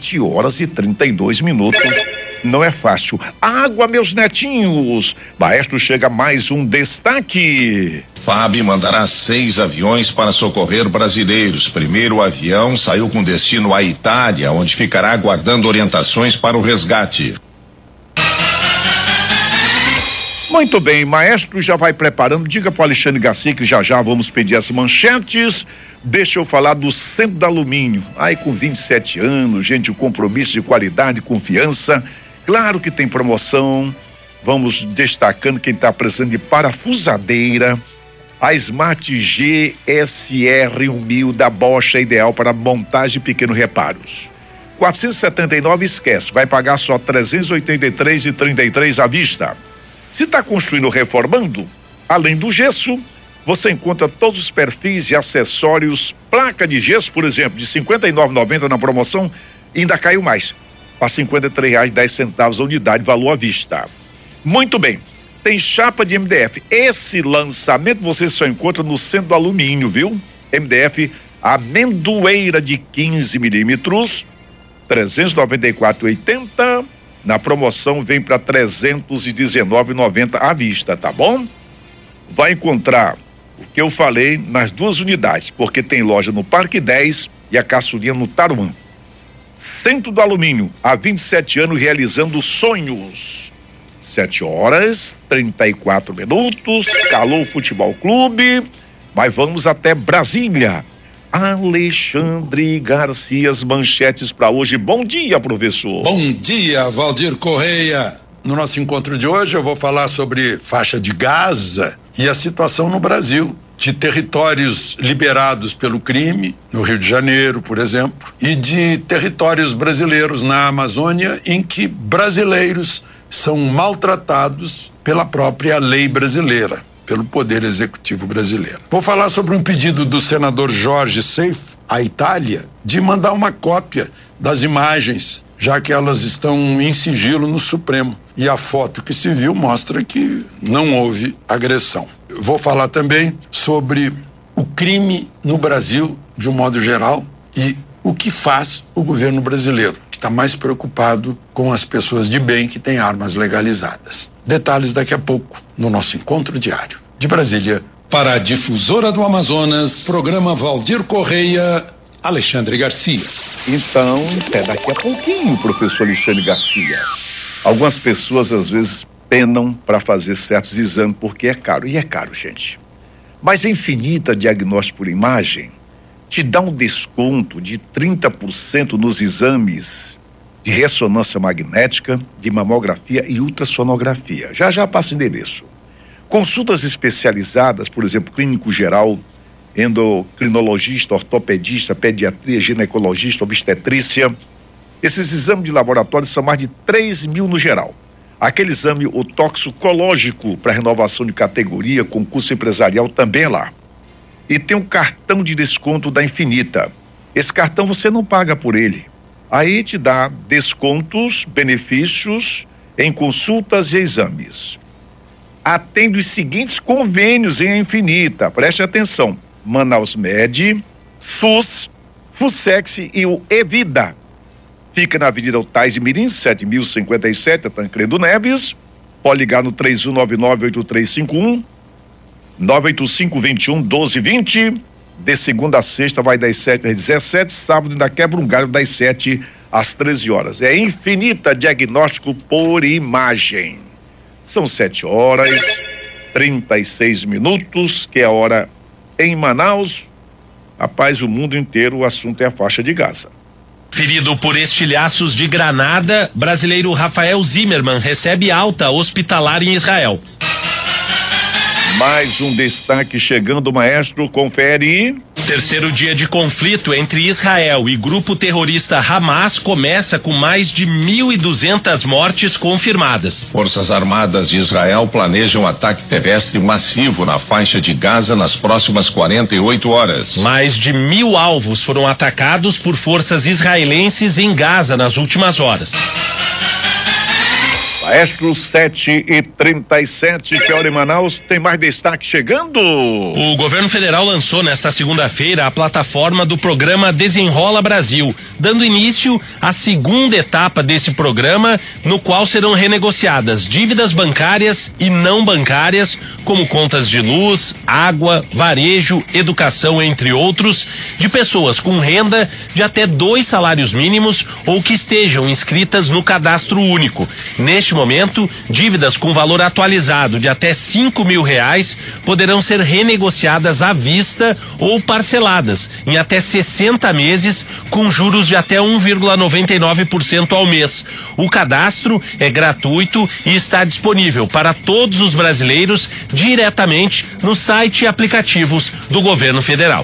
7h32. Não é fácil. Água, meus netinhos. Maestro, chega mais um destaque. FAB mandará 6 aviões para socorrer brasileiros. Primeiro avião saiu com destino à Itália, onde ficará aguardando orientações para o resgate. Muito bem, maestro já vai preparando. Diga para o Alexandre Garcia que já vamos pedir as manchetes. Deixa eu falar do Centro do Alumínio. Com 27 anos, gente, o compromisso de qualidade e confiança. Claro que tem promoção. Vamos destacando quem está precisando de parafusadeira. A Smart GSR 1000 da Bosch é ideal para montagem de pequenos reparos. 479, esquece, vai pagar só 383,33 à vista. Se está construindo ou reformando, além do gesso, você encontra todos os perfis e acessórios. Placa de gesso, por exemplo, de R$ 59,90 na promoção, ainda caiu mais, para R$ 53,10 a unidade, valor à vista. Muito bem. Tem chapa de MDF. Esse lançamento você só encontra no Centro do Alumínio, viu? MDF amendoeira de 15 milímetros, 394,80. Na promoção vem para 319,90 à vista, tá bom? Vai encontrar o que eu falei nas 2 unidades, porque tem loja no Parque 10 e a caçulinha no Tarumã. Centro do Alumínio, há 27 anos realizando sonhos. 7h34, Calor Futebol Clube, mas vamos até Brasília. Alexandre Garcia, as manchetes para hoje. Bom dia, professor. Bom dia, Valdir Correia. No nosso encontro de hoje eu vou falar sobre faixa de Gaza e a situação no Brasil, de territórios liberados pelo crime, no Rio de Janeiro, por exemplo, e de territórios brasileiros na Amazônia, em que brasileiros são maltratados pela própria lei brasileira, pelo Poder Executivo brasileiro. Vou falar sobre um pedido do senador Jorge Seif, à Itália, de mandar uma cópia das imagens, já que elas estão em sigilo no Supremo. E a foto que se viu mostra que não houve agressão. Vou falar também sobre o crime no Brasil, de um modo geral, e o que faz o governo brasileiro, que está mais preocupado com as pessoas de bem que têm armas legalizadas. Detalhes daqui a pouco, no nosso encontro diário. De Brasília, para a Difusora do Amazonas, programa Valdir Correia, Alexandre Garcia. Então, até daqui a pouquinho, professor Alexandre Garcia. Algumas pessoas, às vezes, penam para fazer certos exames, porque é caro. E é caro, gente. Mas a Infinita Diagnóstico por Imagem te dá um desconto de 30% nos exames de ressonância magnética, de mamografia e ultrassonografia. Já passa o endereço. Consultas especializadas, por exemplo, clínico geral, endocrinologista, ortopedista, pediatria, ginecologista, obstetrícia. Esses exames de laboratório são mais de 3 mil no geral. Aquele exame, o toxicológico para renovação de categoria, concurso empresarial, também é lá. E tem um cartão de desconto da Infinita. Esse cartão você não paga por ele. Aí te dá descontos, benefícios em consultas e exames. Atende os seguintes convênios em Infinita, preste atenção: Manaus Med, SUS, Fusex e o Evida. Fica na Avenida Altais de Mirim, 7057, Tancredo Neves. Pode ligar no 3199-8351, 985-21-1220. De segunda a sexta vai das 7 às 17, sábado ainda quebra um galho das 7 às 13 horas. É Infinita Diagnóstico por Imagem. São 7h36, que é a hora em Manaus. Rapaz, o mundo inteiro, o assunto é a faixa de Gaza. Ferido por estilhaços de granada, brasileiro Rafael Zimmermann recebe alta hospitalar em Israel. Mais um destaque chegando, maestro, confere. Terceiro dia de conflito entre Israel e grupo terrorista Hamas começa com mais de 1.200 mortes confirmadas. Forças Armadas de Israel planejam ataque terrestre massivo na faixa de Gaza nas próximas 48 horas. Mais de 1.000 alvos foram atacados por forças israelenses em Gaza nas últimas horas. Maestro, 7h37, que hora em Manaus, tem mais destaque chegando. O governo federal lançou nesta segunda-feira a plataforma do programa Desenrola Brasil, dando início à segunda etapa desse programa, no qual serão renegociadas dívidas bancárias e não bancárias, como contas de luz, água, varejo, educação, entre outros, de pessoas com renda de até 2 salários mínimos ou que estejam inscritas no cadastro único. Neste momento, dívidas com valor atualizado de até R$5.000 poderão ser renegociadas à vista ou parceladas em até 60 meses com juros de até 1,99% ao mês. O cadastro é gratuito e está disponível para todos os brasileiros diretamente no site e aplicativos do governo federal.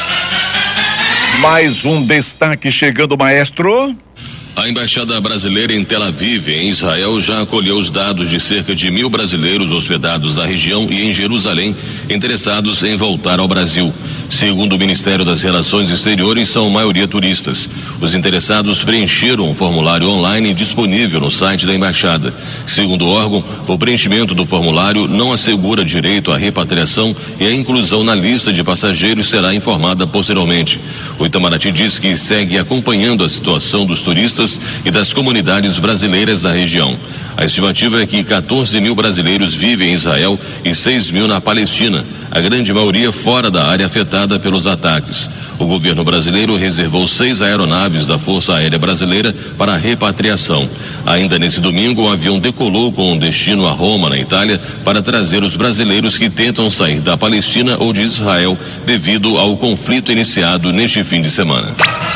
Mais um destaque chegando, maestro. A Embaixada Brasileira em Tel Aviv, em Israel, já acolheu os dados de cerca de 1.000 brasileiros hospedados na região e em Jerusalém, interessados em voltar ao Brasil. Segundo o Ministério das Relações Exteriores, são maioria turistas. Os interessados preencheram um formulário online disponível no site da Embaixada. Segundo o órgão, o preenchimento do formulário não assegura direito à repatriação e a inclusão na lista de passageiros será informada posteriormente. O Itamaraty diz que segue acompanhando a situação dos turistas e das comunidades brasileiras da região. A estimativa é que 14.000 brasileiros vivem em Israel e 6.000 na Palestina, a grande maioria fora da área afetada pelos ataques. O governo brasileiro reservou 6 aeronaves da Força Aérea Brasileira para a repatriação. Ainda nesse domingo, um avião decolou com destino a Roma, na Itália, para trazer os brasileiros que tentam sair da Palestina ou de Israel devido ao conflito iniciado neste fim de semana.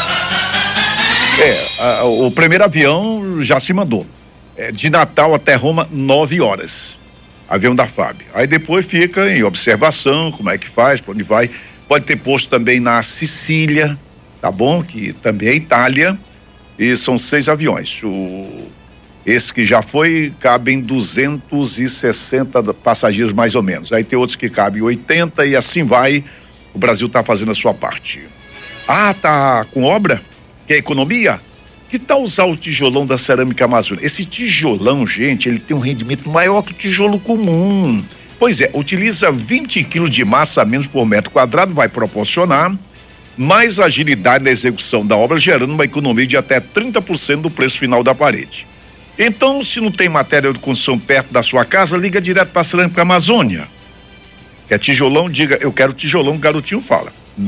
O primeiro avião já se mandou. De Natal até Roma, 9 horas. Avião da FAB. Aí depois fica em observação, como é que faz, para onde vai. Pode ter posto também na Sicília, tá bom? Que também é Itália. E são 6 aviões. Esse que já foi, cabem 260 passageiros mais ou menos. Aí tem outros que cabem 80 e assim vai. O Brasil está fazendo a sua parte. Tá com obra? Que é economia? Que tal usar o tijolão da Cerâmica Amazônia? Esse tijolão, gente, ele tem um rendimento maior que o tijolo comum. Pois é, utiliza 20 quilos de massa a menos por metro quadrado, vai proporcionar mais agilidade na execução da obra, gerando uma economia de até 30% do preço final da parede. Então, se não tem matéria de construção perto da sua casa, liga direto para a Cerâmica Amazônia. Quer tijolão? Diga, eu quero tijolão, o garotinho fala.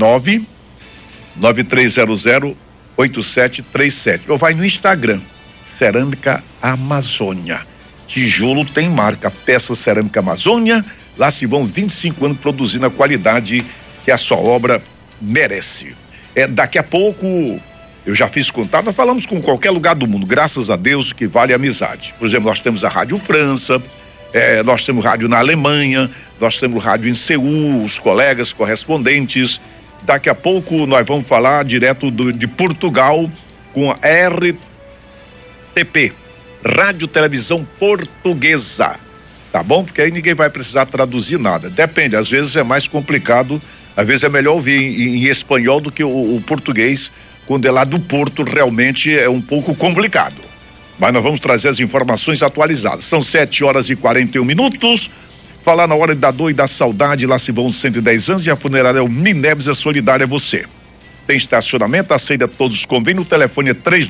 993008737. Ou vai no Instagram, Cerâmica Amazônia. Tijolo tem marca, peça Cerâmica Amazônia. Lá se vão 25 anos produzindo a qualidade que a sua obra merece. Daqui a pouco, eu já fiz contato, nós falamos com qualquer lugar do mundo, graças a Deus, que vale a amizade. Por exemplo, nós temos a Rádio França, nós temos rádio na Alemanha, nós temos rádio em Seul, os colegas correspondentes. Daqui a pouco nós vamos falar direto de Portugal com a RTP, Rádio Televisão Portuguesa, tá bom? Porque aí ninguém vai precisar traduzir nada. Depende, às vezes é mais complicado, às vezes é melhor ouvir em espanhol do que o português, quando é lá do Porto, realmente é um pouco complicado. Mas nós vamos trazer as informações atualizadas. São 7h41. Falar na hora da dor e da saudade, lá se vão 110 anos e a funerária Mineves é solidária a você. Tem estacionamento, aceita todos os convênios, o telefone é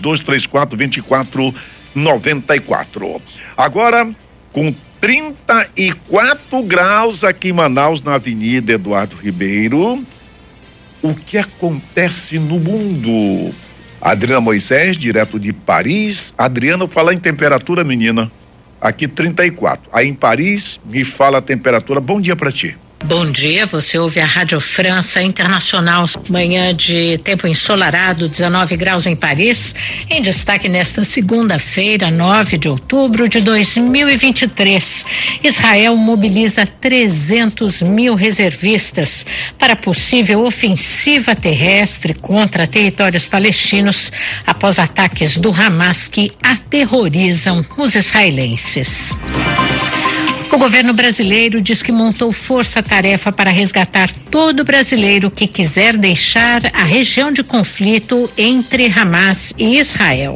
3234-2494. Agora, com 34 graus aqui em Manaus, na Avenida Eduardo Ribeiro, o que acontece no mundo? Adriana Moisés, direto de Paris. Adriana, fala em temperatura, menina. Aqui 34. Aí em Paris, me fala a temperatura. Bom dia para ti. Bom dia, você ouve a Rádio França Internacional. Manhã de tempo ensolarado, 19 graus em Paris. Em destaque nesta segunda-feira, 9 de outubro de 2023. Israel mobiliza 300 mil reservistas para possível ofensiva terrestre contra territórios palestinos após ataques do Hamas que aterrorizam os israelenses. O governo brasileiro diz que montou força-tarefa para resgatar todo brasileiro que quiser deixar a região de conflito entre Hamas e Israel.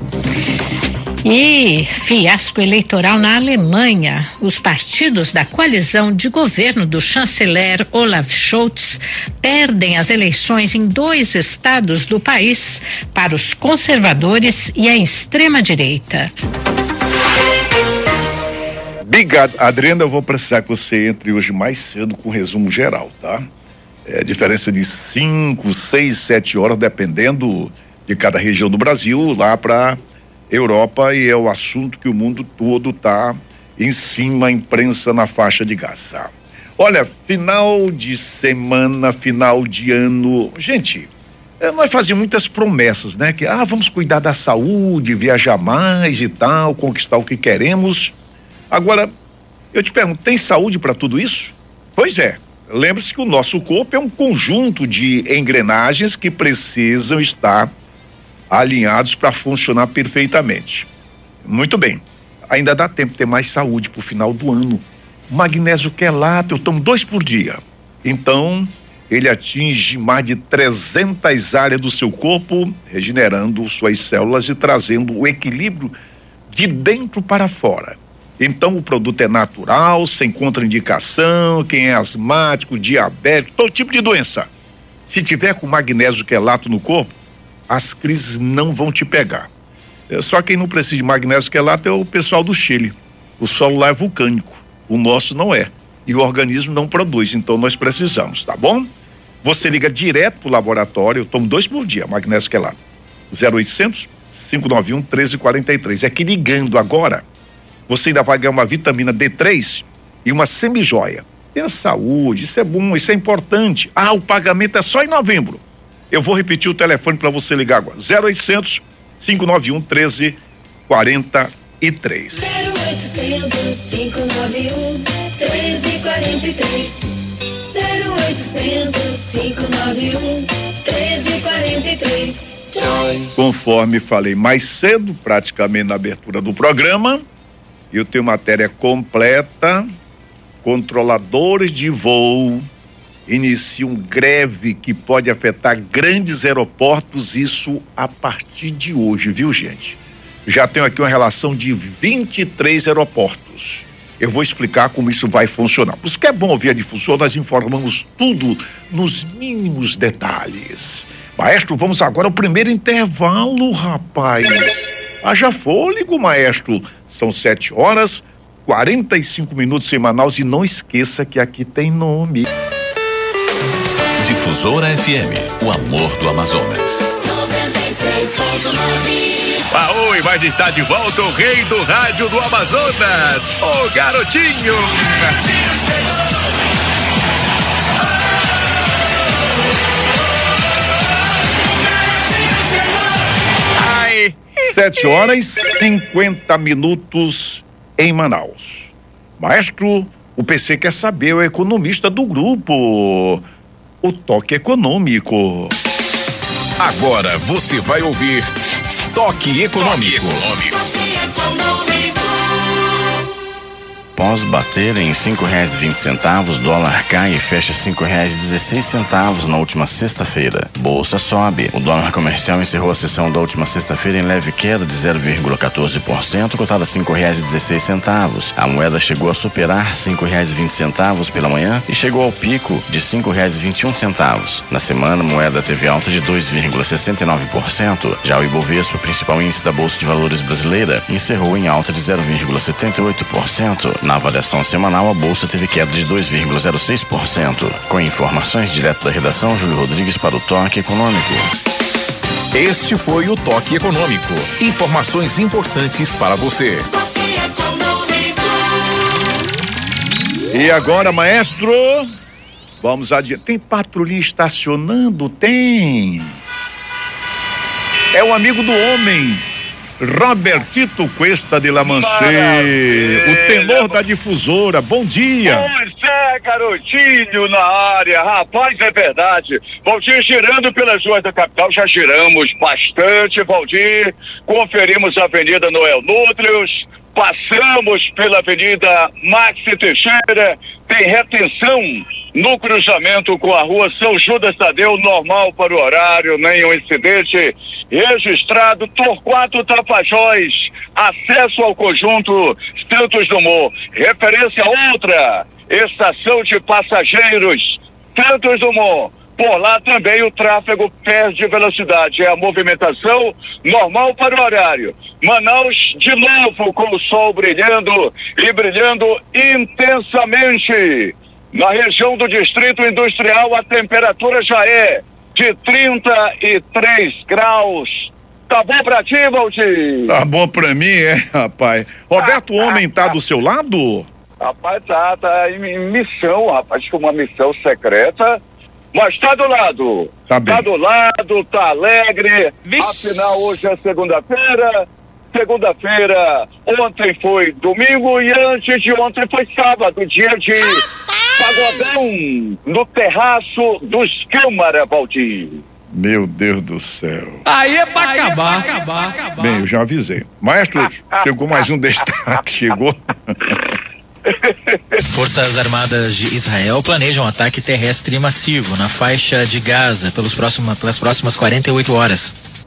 E fiasco eleitoral na Alemanha. Os partidos da coalizão de governo do chanceler Olaf Scholz perdem as eleições em 2 estados do país para os conservadores e a extrema-direita. Obrigado, Adriana, eu vou precisar que você entre hoje mais cedo com um resumo geral, tá? Diferença de 5, 6, 7 horas, dependendo de cada região do Brasil, lá para Europa, e é o assunto que o mundo todo tá em cima, a imprensa na faixa de Gaza. Olha, final de semana, final de ano, gente, nós fazíamos muitas promessas, né? Que, vamos cuidar da saúde, viajar mais e tal, conquistar o que queremos. Agora, eu te pergunto, tem saúde para tudo isso? Pois é, lembre-se que o nosso corpo é um conjunto de engrenagens que precisam estar alinhados para funcionar perfeitamente. Muito bem, ainda dá tempo de ter mais saúde para o final do ano. Magnésio quelato, eu tomo 2 por dia. Então, ele atinge mais de 300 áreas do seu corpo, regenerando suas células e trazendo o equilíbrio de dentro para fora. Então o produto é natural, sem contraindicação, quem é asmático, diabético, todo tipo de doença. Se tiver com magnésio quelato no corpo, as crises não vão te pegar. Só quem não precisa de magnésio quelato é o pessoal do Chile. O solo lá é vulcânico, o nosso não é. E o organismo não produz, então nós precisamos, tá bom? Você liga direto pro laboratório, eu tomo 2 por dia, magnésio quelato. 0800 591 1343. É que ligando agora, você ainda vai ganhar uma vitamina D3 e uma semijoia. Tenha saúde, isso é bom, isso é importante. O pagamento é só em novembro. Eu vou repetir o telefone para você ligar agora. 0800 591 1343. 0800 591 1343. 0800 591 1343. Conforme falei mais cedo, praticamente na abertura do programa, eu tenho matéria completa. Controladores de voo iniciam greve que pode afetar grandes aeroportos, isso a partir de hoje, viu, gente? Já tenho aqui uma relação de 23 aeroportos. Eu vou explicar como isso vai funcionar. Por isso que é bom ouvir a difusão, nós informamos tudo nos mínimos detalhes. Maestro, vamos agora ao primeiro intervalo, rapaz. Haja fôlego, maestro. São 7 horas, 45 minutos em Manaus, e não esqueça que aqui tem nome. Difusora FM, o amor do Amazonas. 96.9. Oi, mas está de volta o rei do rádio do Amazonas, o Garotinho. Ai, 7 horas e 50 minutos em Manaus. Maestro, o PC quer saber, o economista do grupo, o Toque Econômico. Agora você vai ouvir Toque Econômico. Após bater em R$5,20, dólar cai e fecha R$5,16 na última sexta-feira. Bolsa sobe. O dólar comercial encerrou a sessão da última sexta-feira em leve queda de 0,14%, cotada a R$5,16. A moeda chegou a superar R$5,20 pela manhã e chegou ao pico de R$5,21. Na semana, a moeda teve alta de 2,69%. Já o Ibovespa, principal índice da Bolsa de Valores brasileira, encerrou em alta de 0,78%. Na avaliação semanal, a bolsa teve queda de 2,06%. Com informações direto da redação, Júlio Rodrigues para o Toque Econômico. Este foi o Toque Econômico. Informações importantes para você. E agora, maestro, vamos adiante. Tem patrulhinha estacionando? Tem. É o amigo do homem, Robertito Cuesta de La Manche, o tenor da difusora. Bom dia. Pois é, garotinho na área, rapaz, é verdade. Valdir, girando pelas ruas da capital, já giramos bastante, Valdir. Conferimos a Avenida Noel Núcleos, passamos pela Avenida Maxi Teixeira, tem retenção no cruzamento com a rua São Judas Tadeu, normal para o horário, nenhum incidente registrado. Torquato Tapajós, acesso ao conjunto Santos Dumont. Referência outra, estação de passageiros Santos Dumont. Por lá também o tráfego perde velocidade, é a movimentação normal para o horário. Manaus de novo com o sol brilhando e brilhando intensamente. Na região do Distrito Industrial a temperatura já é de 33 graus. Tá bom pra ti, Valdir? Tá bom pra mim, rapaz. Roberto, o homem tá do seu lado? Rapaz, tá em missão, rapaz, com uma missão secreta. Mas tá do lado. Tá bem. Tá do lado, tá alegre. Afinal, hoje é segunda-feira. Segunda-feira, ontem foi domingo e antes de ontem foi sábado, dia de pagodão no terraço dos Câmara, Valdir. Meu Deus do céu. Aí é pra acabar. Bem, eu já avisei. Maestro, chegou mais um destaque, chegou. Forças Armadas de Israel planejam ataque terrestre massivo na faixa de Gaza pelas próximas 48 horas.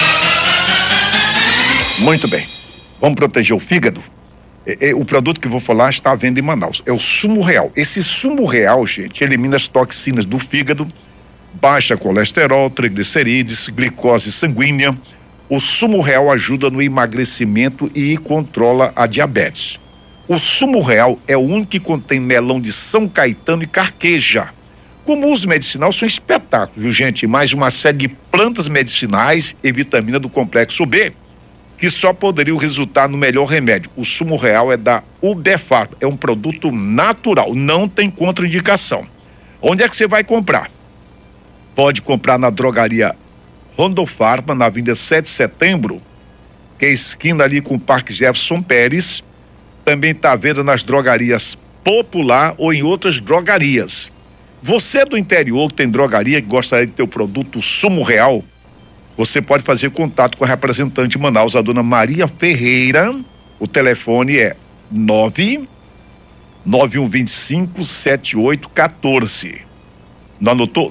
Muito bem. Vamos proteger o fígado? O produto que vou falar está à venda em Manaus. É o Sumo Real. Esse Sumo Real, gente, elimina as toxinas do fígado, baixa colesterol, triglicerídeos, glicose sanguínea. O Sumo Real ajuda no emagrecimento e controla a diabetes. O Sumo Real é o único que contém melão de São Caetano e carqueja. Como uso medicinal, são espetáculos, viu, gente? Mais uma série de plantas medicinais e vitamina do complexo B, que só poderiam resultar no melhor remédio. O Sumo Real é da Udefarma, é um produto natural, não tem contraindicação. Onde é que você vai comprar? Pode comprar na drogaria Rondofarma, na Avenida 7 de Setembro, que é esquina ali com o Parque Jefferson Pérez. Também está à venda nas drogarias Popular ou em outras drogarias. Você do interior que tem drogaria, que gostaria de ter o produto Sumo Real, você pode fazer contato com a representante de Manaus, a dona Maria Ferreira. O telefone é 991257814. Não anotou?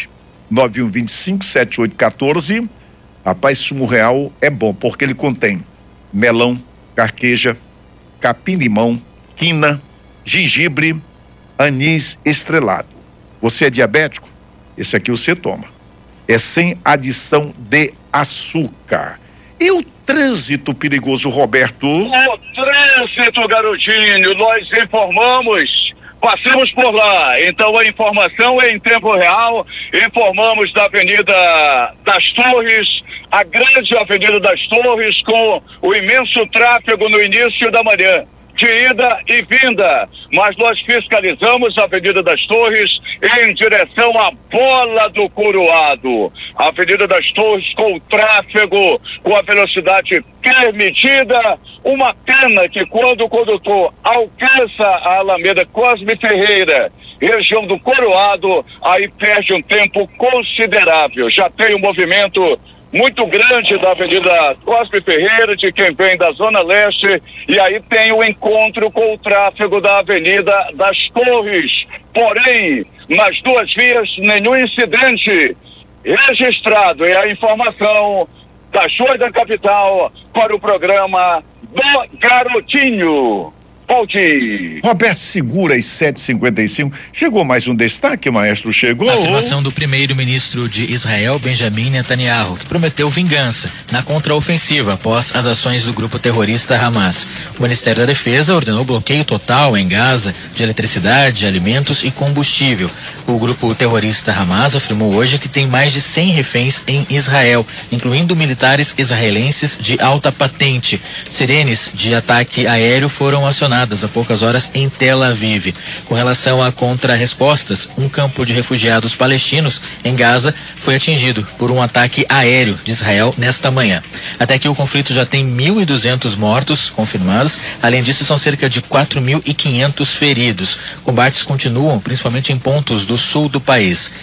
991257814. Rapaz, Sumo Real é bom, porque ele contém melão, carqueja, capim-limão, quina, gengibre, anis estrelado. Você é diabético? Esse aqui você toma. É sem adição de açúcar. E o trânsito perigoso, Roberto? O trânsito, garotinho, nós informamos, passamos por lá, então a informação é em tempo real. Informamos da Avenida das Torres, a grande Avenida das Torres, com o imenso tráfego no início da manhã, de ida e vinda, mas nós fiscalizamos a Avenida das Torres em direção à Bola do Coroado. A Avenida das Torres com o tráfego, com a velocidade permitida. Uma pena que quando o condutor alcança a Alameda Cosme Ferreira, região do Coroado, aí perde um tempo considerável. Já tem um movimento muito grande da Avenida Cosme Ferreira, de quem vem da Zona Leste, e aí tem o encontro com o tráfego da Avenida das Torres. Porém, nas duas vias, nenhum incidente registrado. É a informação das ruas da capital para o programa do Garotinho. Roberto, segura às 7h55. Chegou mais um destaque, maestro? Chegou? A afirmação do primeiro-ministro de Israel, Benjamin Netanyahu, que prometeu vingança na contraofensiva após as ações do grupo terrorista Hamas. O Ministério da Defesa ordenou bloqueio total em Gaza de eletricidade, alimentos e combustível. O grupo terrorista Hamas afirmou hoje que tem mais de 100 reféns em Israel, incluindo militares israelenses de alta patente. Sirenes de ataque aéreo foram acionadas detonadas há poucas horas em Tel Aviv. Com relação a contrarrespostas, um campo de refugiados palestinos em Gaza foi atingido por um ataque aéreo de Israel nesta manhã. Até aqui o conflito já tem 1.200 mortos confirmados. Além disso, são cerca de 4.500 feridos. Combates continuam, principalmente em pontos do sul do país.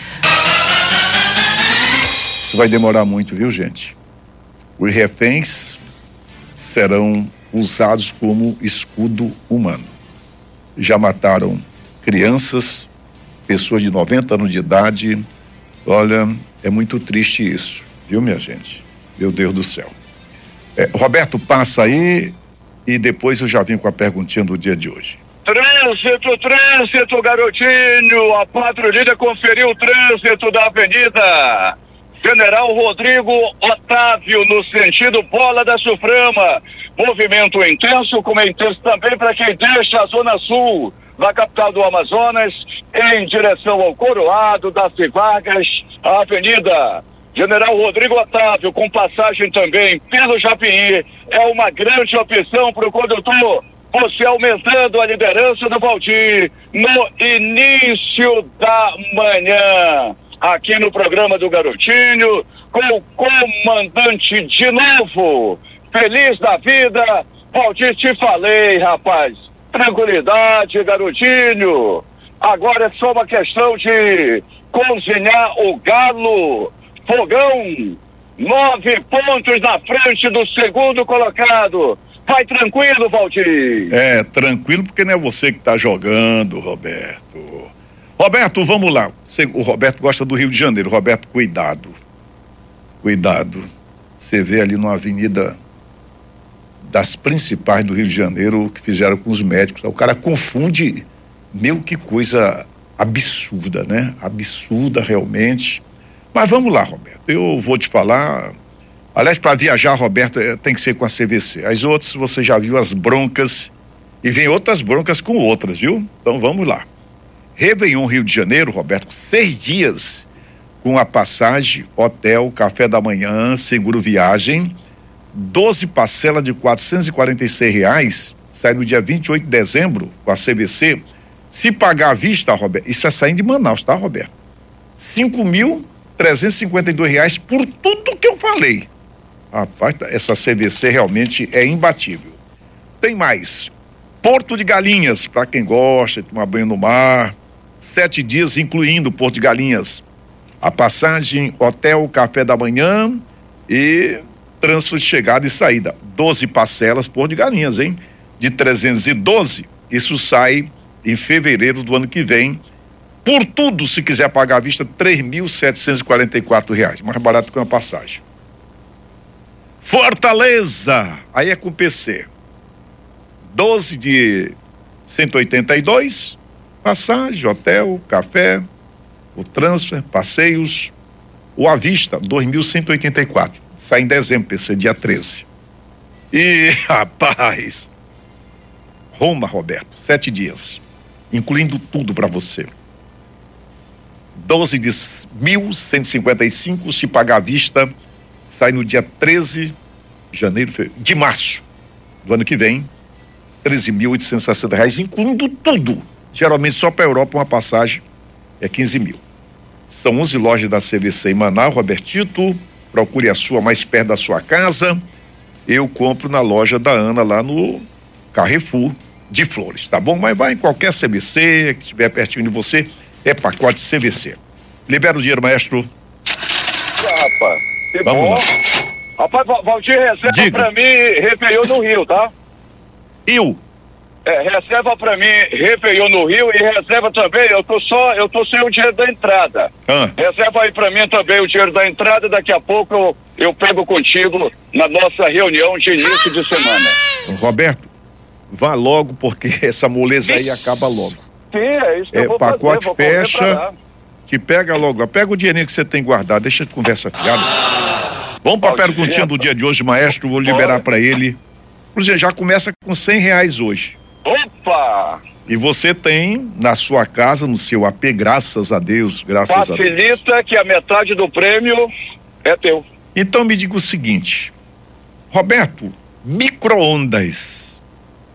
Isso vai demorar muito, viu, gente? Os reféns serão usados como escudo humano. Já mataram crianças, pessoas de 90 anos de idade. Olha, é muito triste isso, viu, minha gente? Meu Deus do céu. Roberto, passa aí e depois eu já vim com a perguntinha do dia de hoje. Trânsito, garotinho. A patrulha conferiu o trânsito da Avenida General Rodrigo Otávio, no sentido Bola da Suframa. Movimento intenso, como é intenso também para quem deixa a zona sul da capital do Amazonas, em direção ao Coroado, das Vargas, a Avenida General Rodrigo Otávio, com passagem também pelo Japinhi, é uma grande opção para o condutor. Você aumentando a liderança do Valdir no início da manhã, aqui no programa do Garotinho, com o comandante de novo, feliz da vida. Valdir, te falei, rapaz, tranquilidade, Garotinho, agora é só uma questão de cozinhar o galo. Fogão, 9 pontos na frente do segundo colocado. Vai tranquilo, Valdir. Tranquilo, porque não é você que está jogando, Roberto. Roberto, vamos lá. O Roberto gosta do Rio de Janeiro. Roberto, cuidado. Cuidado. Você vê ali numa avenida das principais do Rio de Janeiro o que fizeram com os médicos. O cara confunde. Meu, que coisa absurda, né? Absurda, realmente. Mas vamos lá, Roberto. Eu vou te falar. Aliás, para viajar, Roberto, tem que ser com a CVC. As outras, você já viu as broncas. E vem outras broncas com outras, viu? Então vamos lá. Réveillon Rio de Janeiro, Roberto, 6 dias com a passagem, hotel, café da manhã, seguro viagem, 12 parcelas de R$446, sai no dia 28 de dezembro com a CVC. Se pagar à vista, Roberto, isso é saindo de Manaus, tá, Roberto? R$5.352 por tudo que eu falei. Rapaz, essa CVC realmente é imbatível. Tem mais. Porto de Galinhas, para quem gosta de tomar banho no mar, 7 dias incluindo Porto de Galinhas. A passagem, hotel, café da manhã e transfer de chegada e saída. 12 parcelas Porto de Galinhas, hein? De 312, isso sai em fevereiro do ano que vem. Por tudo, se quiser pagar à vista, R$3.744, mais barato que uma passagem. Fortaleza, aí é com PC. 12 de 182, passagem, hotel, café, o transfer, passeios, o à vista, 2.184. Sai em dezembro, PC, dia 13. E, rapaz, Roma, Roberto, 7 dias, incluindo tudo para você. 12 de 1.155, se pagar à vista, sai no dia 13 de março do ano que vem, R$13.860, incluindo tudo. Geralmente só para a Europa uma passagem é 15 mil. São 11 lojas da CVC em Manaus, Robertito. Procure a sua mais perto da sua casa. Eu compro na loja da Ana lá no Carrefour de Flores, tá bom? Mas vai em qualquer CVC que estiver pertinho de você, é pacote CVC. Libera o dinheiro, maestro. Rapaz, que vamos bom. Lá. Rapaz, Valdir, reserva pra mim Réveillon no Rio, tá? Rio? Reserva pra mim Réveillon no Rio e reserva também, eu tô sem o dinheiro da entrada. Reserva aí pra mim também o dinheiro da entrada, daqui a pouco eu pego contigo na nossa reunião de início de semana. Roberto, vá logo porque essa moleza aí acaba logo. Sim, é isso que eu vou pacote fazer, fecha, que pega logo. Pega o dinheirinho que você tem guardado, deixa de conversa fiada. Vamos para a perguntinha do dia de hoje, maestro, vou liberar para ele. Você já começa com R$100 hoje. Opa! E você tem na sua casa, no seu AP, graças a Deus, graças a Deus. Facilita que a metade do prêmio é teu. Então me diga o seguinte, Roberto, micro-ondas,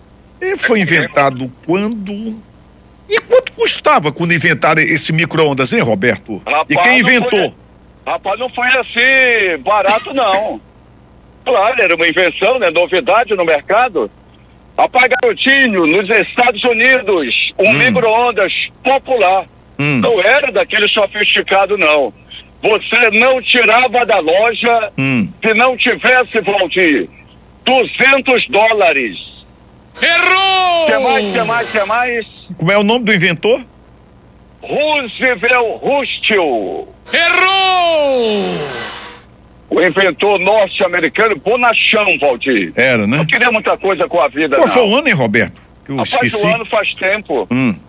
Ele foi inventado quando? E quanto custava quando inventaram esse micro-ondas, hein, Roberto? Rapaz, e quem inventou? Rapaz, não foi assim barato, não. Claro, era uma invenção, né? Novidade no mercado. Rapaz, garotinho, nos Estados Unidos, micro-ondas popular. Não era daquele sofisticado, não. Você não tirava da loja se não tivesse, Valdir, $200. Errou! Que mais? Como é o nome do inventor? Roosevelt Hustil. Errou! O inventor norte-americano bonachão, Valdir. Era, né? Não queria muita coisa com a vida, Qual não. foi o ano, hein, Roberto? Que eu esqueci. O ano faz tempo.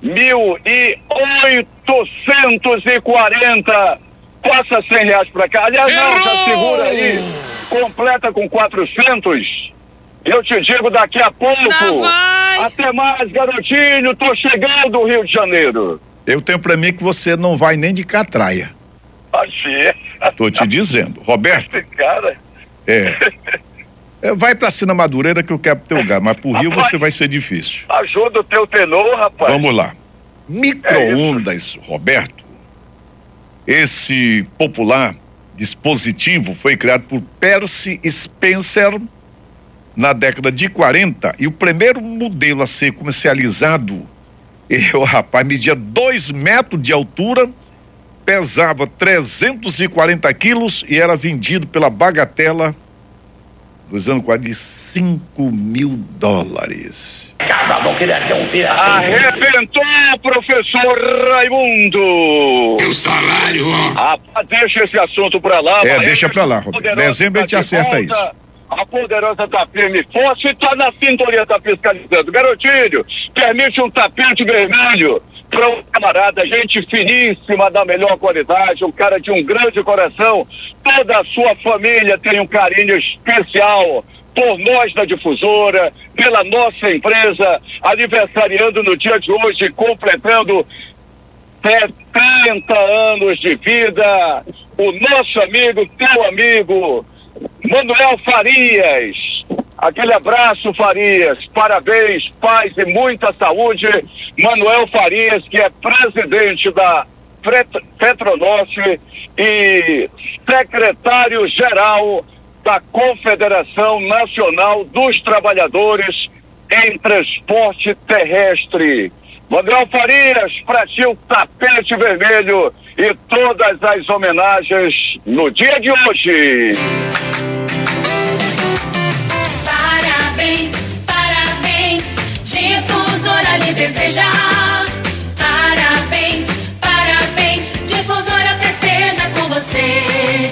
1.840. Passa R$100 pra cá. Aliás, não, já segura aí. Completa com 400. Eu te digo daqui a pouco. Até mais, garotinho. Tô chegando do Rio de Janeiro. Eu tenho pra mim que você não vai nem de catraia. Achei. Tô te dizendo. Roberto. Esse cara. Vai pra Sina Madureira que eu quero pro teu lugar, mas pro Rio você vai ser difícil. Ajuda o teu tenor, rapaz. Vamos lá. Micro-ondas, Roberto. Esse popular dispositivo foi criado por Percy Spencer na década de 40 e o primeiro modelo a ser comercializado, rapaz, media 2 metros de altura, pesava 340 quilos e era vendido pela bagatela dos anos quase de $5 mil. Arrebentou, professor Raimundo! O salário, ó. Rapaz, deixa esse assunto pra lá. Deixa pra lá, Roberto. Dezembro a gente acerta isso. A poderosa tá firme e forte e tá na sintonia, tá fiscalizando. Garotinho, permite um tapete vermelho para um camarada, gente finíssima, da melhor qualidade, um cara de um grande coração. Toda a sua família tem um carinho especial por nós da Difusora, pela nossa empresa, aniversariando no dia de hoje, completando 70 anos de vida, o nosso amigo, teu amigo, Manuel Farias. Aquele abraço, Farias, parabéns, paz e muita saúde. Manuel Farias, que é presidente da Petronorte e secretário-geral da Confederação Nacional dos Trabalhadores em Transporte Terrestre. Manuel Farias, pra ti o tapete vermelho e todas as homenagens no dia de hoje. Parabéns, parabéns, Difusora lhe deseja. Parabéns, parabéns, Difusora festeja com você.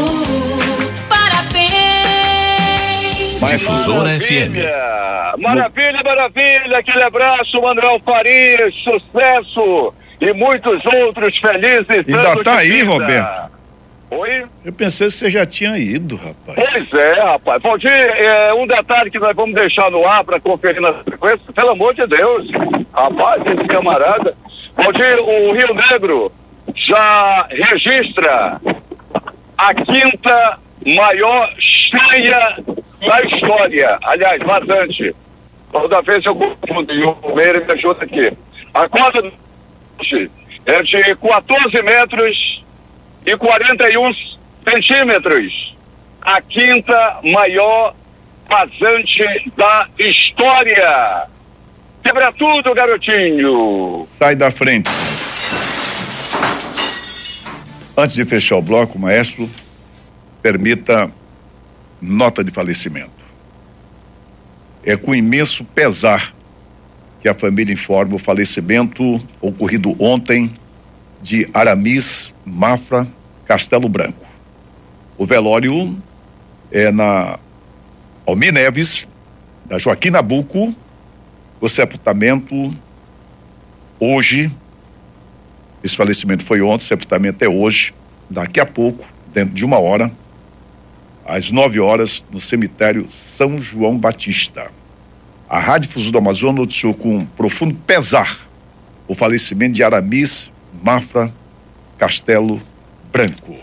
Parabéns. Difusora FM. Maravilha, aquele abraço, Manuel Farias, sucesso e muitos outros felizes Ainda anos tá de aí, vida. Roberto? Oi? Eu pensei que você já tinha ido, rapaz. Pois é, rapaz. Valdir, um detalhe que nós vamos deixar no ar para conferir na frequência, pelo amor de Deus. Rapaz, esse camarada. Valdir, o Rio Negro já registra a 5ª maior cheia da história. Aliás, bastante. Toda vez eu confundo, e o Meire me ajuda aqui. A cota é de 14 metros e 41 centímetros. A 5ª maior vazante da história. Quebra tudo, garotinho. Sai da frente. Antes de fechar o bloco, maestro, permita nota de falecimento. É com imenso pesar que a família informa o falecimento ocorrido ontem de Aramis Mafra Castelo Branco. O velório é na Almir Neves, da Joaquim Nabuco. O sepultamento hoje, esse falecimento foi ontem, o sepultamento é hoje, daqui a pouco, dentro de 1 hora, às 9 horas, no cemitério São João Batista. A Rádio Difusora do Amazonas noticiou com profundo pesar o falecimento de Aramis Mafra Castelo Branco.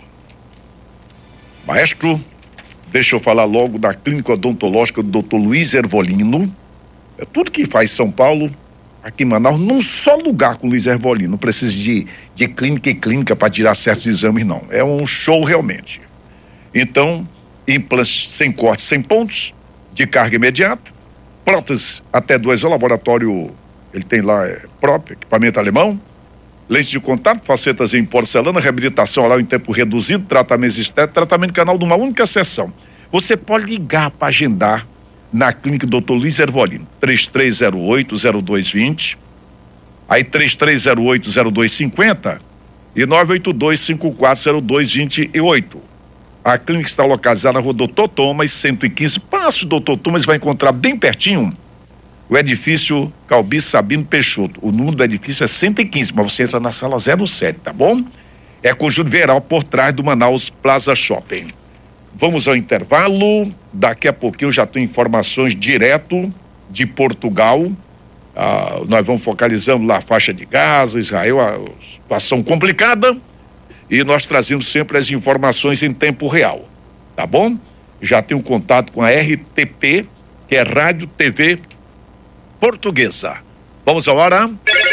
Maestro, deixa eu falar logo da clínica odontológica do Dr. Luiz Ervolino. tudo que faz São Paulo, aqui em Manaus, num só lugar com o Luiz Ervolino. Não precisa de clínica e clínica para tirar certos exames, não. É um show realmente. Então, implantes sem cortes, sem pontos, de carga imediata, próteses até 2 horas, laboratório, ele tem lá próprio, equipamento alemão, lentes de contato, facetas em porcelana, reabilitação oral em tempo reduzido, tratamento estético, tratamento canal de uma única sessão. Você pode ligar para agendar na clínica Dr. Luiz Ervolino, 3308-0220, aí 3308-0250 e 982-540228. A clínica está localizada na rua Doutor Thomas, 115, Passo Doutor Thomas, vai encontrar bem pertinho o edifício Calbi Sabino Peixoto. O número do edifício é 115, mas você entra na sala 07, tá bom? É conjunto Veral por trás do Manaus Plaza Shopping. Vamos ao intervalo, daqui a pouquinho eu já tenho informações direto de Portugal. Nós vamos focalizando lá a faixa de Gaza, Israel, a situação complicada, e nós trazendo sempre as informações em tempo real, tá bom? Já tenho contato com a RTP, que é Rádio TV Portuguesa. Vamos à hora?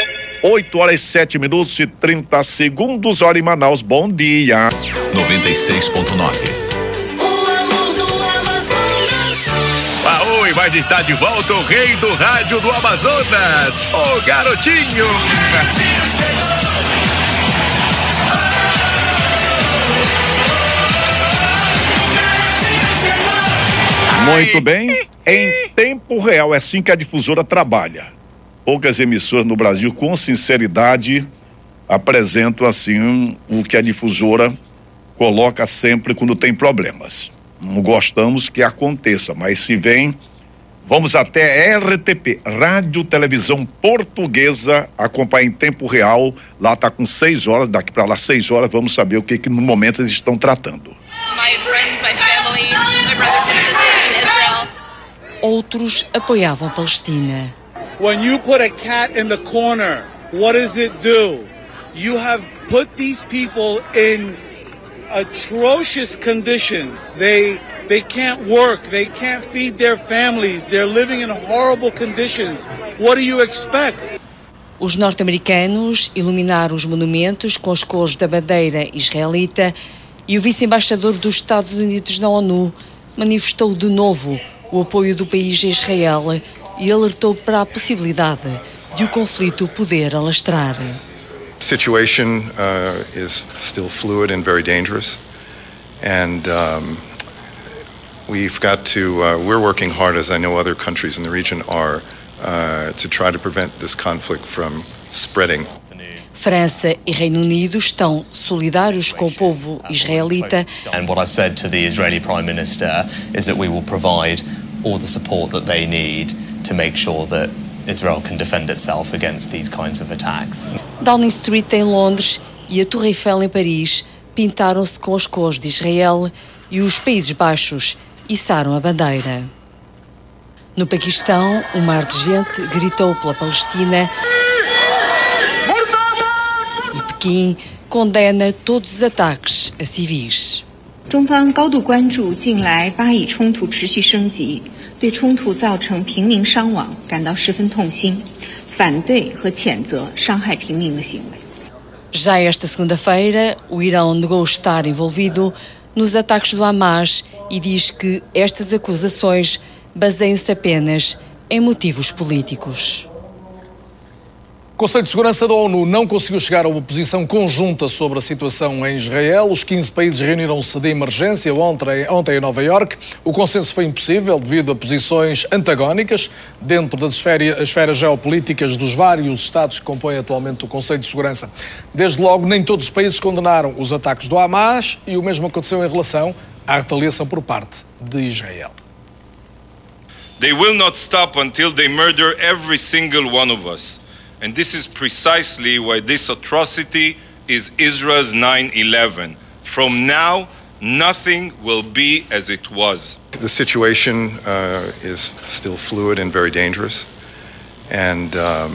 8h07:30, hora em Manaus. Bom dia. 96.9. Oi, mas está de volta o rei do rádio do Amazonas, o Garotinho. Muito bem, em tempo real, é assim que a difusora trabalha. Poucas emissoras no Brasil, com sinceridade, apresentam assim o que a difusora coloca sempre quando tem problemas. Não gostamos que aconteça, mas se vem, vamos até RTP, Rádio Televisão Portuguesa, acompanhar em tempo real. Lá está com 6 horas, daqui para lá 6 horas, vamos saber o que no momento eles estão tratando. My friends, my family, my brothers and sisters in Israel. Outros apoiavam a Palestina. When you put a cat in the corner, what does it do? You have put these people in atrocious conditions. They can't work, they can't feed their families, they're living in horrible conditions. What do you expect? Os norte-americanos iluminaram os monumentos com as cores da bandeira israelita e o vice-embaixador dos Estados Unidos na ONU manifestou de novo o apoio do país a Israel e alertou para a possibilidade de o conflito poder alastrar. The situation is still fluid and very dangerous, and we've got to, we're working hard, as I know other countries in the region are, to try to prevent this conflict from spreading. França e Reino Unido estão solidários com o povo israelita. And what I've said to the Israeli Prime Minister is that we will provide all the support that they need to make sure that Israel can defend itself against these kinds of attacks. Downing Street em Londres e a Torre Eiffel em Paris pintaram-se com as cores de Israel e os Países Baixos içaram a bandeira. No Paquistão, um mar de gente gritou pela Palestina e Pequim condena todos os ataques a civis. 中方高度关注近来巴以冲突持续升级，对冲突造成平民伤亡感到十分痛心，反对和谴责伤害平民的行为。 Já esta segunda-feira, o Irão negou estar envolvido nos ataques do Hamas e diz que estas acusações baseiam-se apenas em motivos políticos. O Conselho de Segurança da ONU não conseguiu chegar a uma posição conjunta sobre a situação em Israel. Os 15 países reuniram-se de emergência ontem em Nova Iorque. O consenso foi impossível devido a posições antagónicas dentro das esferas geopolíticas dos vários Estados que compõem atualmente o Conselho de Segurança. Desde logo, nem todos os países condenaram os ataques do Hamas e o mesmo aconteceu em relação à retaliação por parte de Israel. They will not stop until they murder every single one of us. And this is precisely why this atrocity is Israel's 9/11. From now, nothing will be as it was. The situation is still fluid and very dangerous, and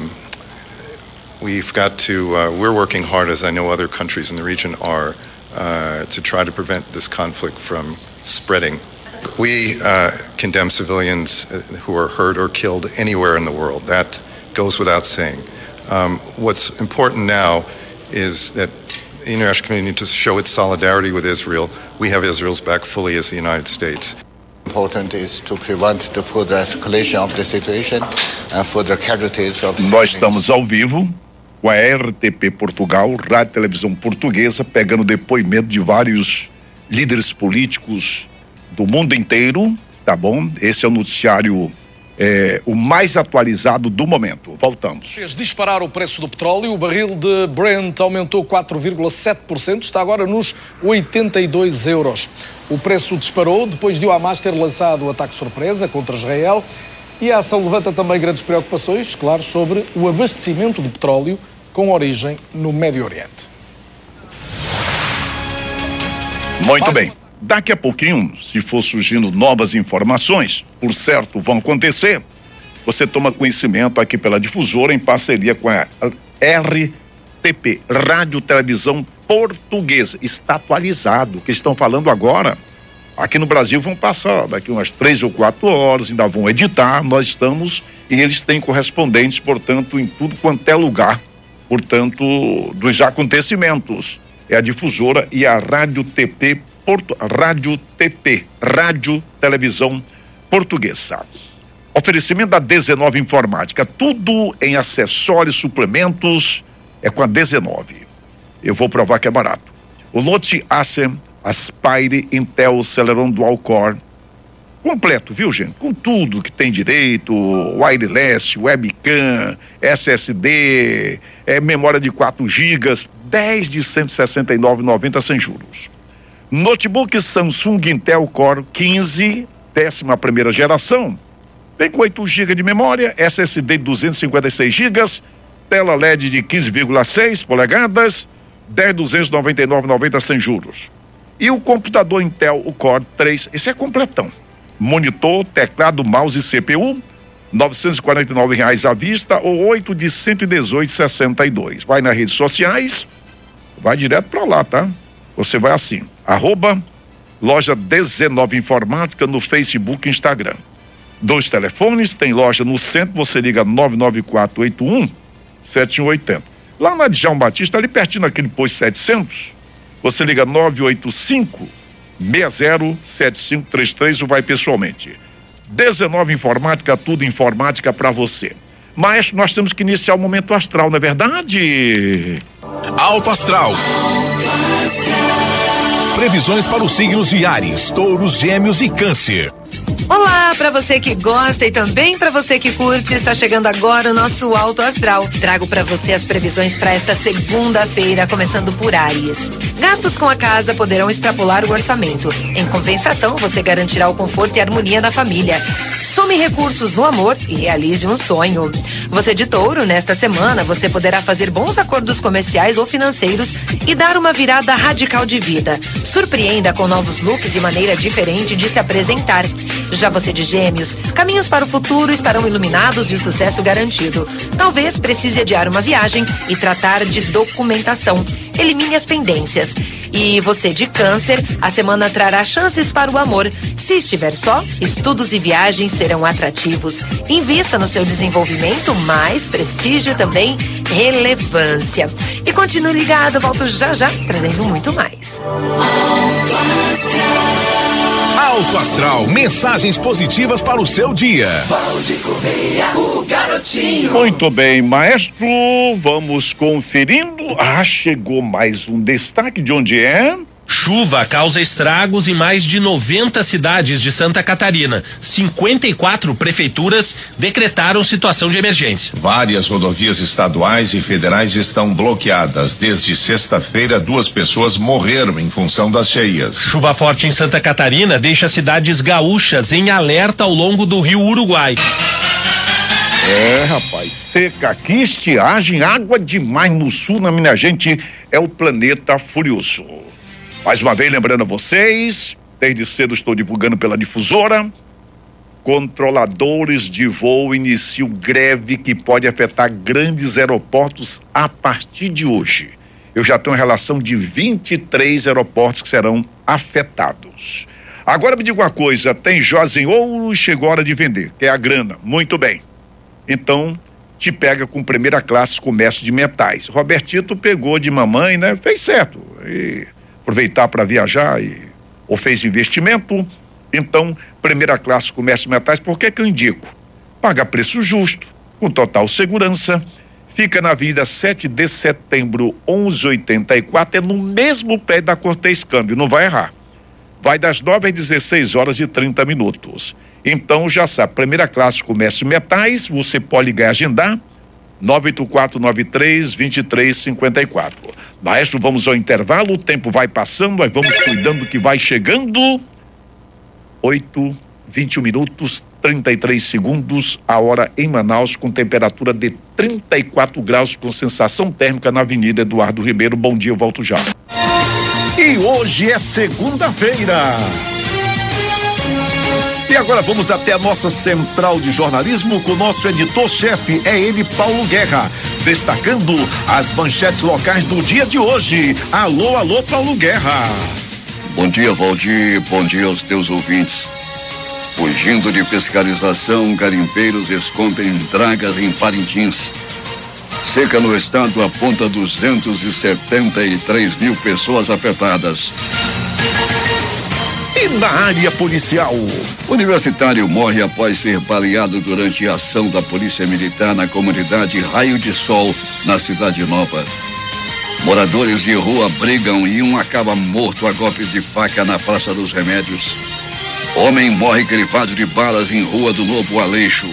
we've got to, we're working hard, as I know other countries in the region are, to try to prevent this conflict from spreading. We condemn civilians who are hurt or killed anywhere in the world. That goes without saying. What's important now is that the international community needs to show its solidarity with Israel. We have Israel's back fully as the United States. Important is to prevent the further escalation of the situation and further casualties of Nós estamos ao vivo com a RTP Portugal, Rádio Televisão Portuguesa, pegando depoimento de vários líderes políticos do mundo inteiro, tá bom? Esse é o noticiário o mais atualizado do momento. Voltamos. Fez disparar o preço do petróleo. O barril de Brent aumentou 4,7%, está agora nos 82 euros. O preço disparou depois de o Hamas ter lançado o ataque surpresa contra Israel, e a ação levanta também grandes preocupações, claro, sobre o abastecimento de petróleo com origem no Médio Oriente. Muito bem. Daqui a pouquinho, se for surgindo novas informações, por certo, vão acontecer, você toma conhecimento aqui pela difusora, em parceria com a RTP, Rádio Televisão Portuguesa. Está atualizado. O que estão falando agora, aqui no Brasil vão passar daqui umas 3 ou 4 horas, ainda vão editar, nós estamos, e eles têm correspondentes, portanto, em tudo quanto é lugar, portanto, dos acontecimentos. É a difusora e a Rádio TP Rádio TP, Rádio Televisão Portuguesa. Oferecimento da 19 Informática, tudo em acessórios, suplementos, é com a 19. Eu vou provar que é barato. O Note Acer, Aspire, Intel, Celeron Dual Core, completo, viu, gente? Com tudo que tem direito, wireless, webcam, SSD, memória de 4 GB, 10 de 169,90 sem juros. Notebook Samsung Intel Core 15, 11ª geração. Vem com 8 GB de memória, SSD de 256 GB, tela LED de 15,6 polegadas, 10.299,90 sem juros. E o computador Intel, o Core 3, esse é completão. Monitor, teclado, mouse e CPU, R$ 949 à vista ou 8 de 118,62. Vai nas redes sociais, vai direto para lá, tá? Você vai assim, @loja 19 Informática no Facebook e Instagram. 2 telefones, tem loja no centro, você liga 99481-7180. Lá na Djalma Batista, ali pertinho daquele posto 700, você liga 985-607533 ou vai pessoalmente. 19 Informática, tudo informática para você. Mas nós temos que iniciar o momento astral, não é verdade? Alto Astral. Previsões para os signos de Áries, Touros, Gêmeos e Câncer. Olá, para você que gosta e também para você que curte, está chegando agora o nosso Alto Astral. Trago para você as previsões para esta segunda-feira, começando por Áries. Gastos com a casa poderão extrapolar o orçamento. Em compensação, você garantirá o conforto e harmonia na família. Some recursos no amor e realize um sonho. Você de Touro, nesta semana, você poderá fazer bons acordos comerciais ou financeiros e dar uma virada radical de vida. Surpreenda com novos looks e maneira diferente de se apresentar. Já você de Gêmeos, caminhos para o futuro estarão iluminados e o sucesso garantido. Talvez precise adiar uma viagem e tratar de documentação. Elimine as pendências. E você de Câncer, a semana trará chances para o amor. Se estiver só, estudos e viagens serão atrativos. Invista no seu desenvolvimento, mais prestígio também, relevância. E continue ligado, volto já trazendo muito mais. Alto Astral, mensagens positivas para o seu dia. Valde Correia, o garotinho. Muito bem, maestro, vamos conferindo. Chegou mais um destaque, de onde é? Chuva causa estragos em mais de 90 cidades de Santa Catarina. 54 prefeituras decretaram situação de emergência. Várias rodovias estaduais e federais estão bloqueadas. Desde sexta-feira, 2 pessoas morreram em função das cheias. Chuva forte em Santa Catarina deixa cidades gaúchas em alerta ao longo do rio Uruguai. Rapaz, seca aqui, estiagem, água demais no sul, minha gente, é o planeta furioso. Mais uma vez, lembrando a vocês, desde cedo estou divulgando pela difusora, controladores de voo iniciam greve que pode afetar grandes aeroportos a partir de hoje. Eu já tenho uma relação de 23 aeroportos que serão afetados. Agora me diga uma coisa, tem joias em ouro e chegou a hora de vender, que é a grana. Muito bem. Então, te pega com primeira classe comércio de metais. Robertito pegou de mamãe, né? Fez certo. E aproveitar para viajar ou fez investimento. Então, primeira classe comércio de metais, por que eu indico? Paga preço justo, com total segurança. Fica na Avenida 7 de Setembro, 1184, é no mesmo pé da Cortês Câmbio, não vai errar. Vai das 9 às 16 horas e 30 minutos. Então, já sabe, primeira classe comércio metais, você pode ligar e agendar, 98493-2354. Maestro, vamos ao intervalo, o tempo vai passando, nós vamos cuidando que vai chegando. 8:21 minutos, 33 segundos, a hora em Manaus, com temperatura de 34 graus, com sensação térmica na Avenida Eduardo Ribeiro. Bom dia, eu volto já. E hoje é segunda-feira. E agora vamos até a nossa central de jornalismo com o nosso editor-chefe, é ele, Paulo Guerra, destacando as manchetes locais do dia de hoje. Alô, alô, Paulo Guerra. Bom dia, Valdir, bom dia aos teus ouvintes. Fugindo de fiscalização, garimpeiros escondem dragas em Parintins. Seca no estado aponta 273 mil pessoas afetadas. E na área policial? Universitário morre após ser baleado durante a ação da Polícia Militar na comunidade Raio de Sol, na Cidade Nova. Moradores de rua brigam e um acaba morto a golpes de faca na Praça dos Remédios. Homem morre grifado de balas em Rua do Novo Aleixo.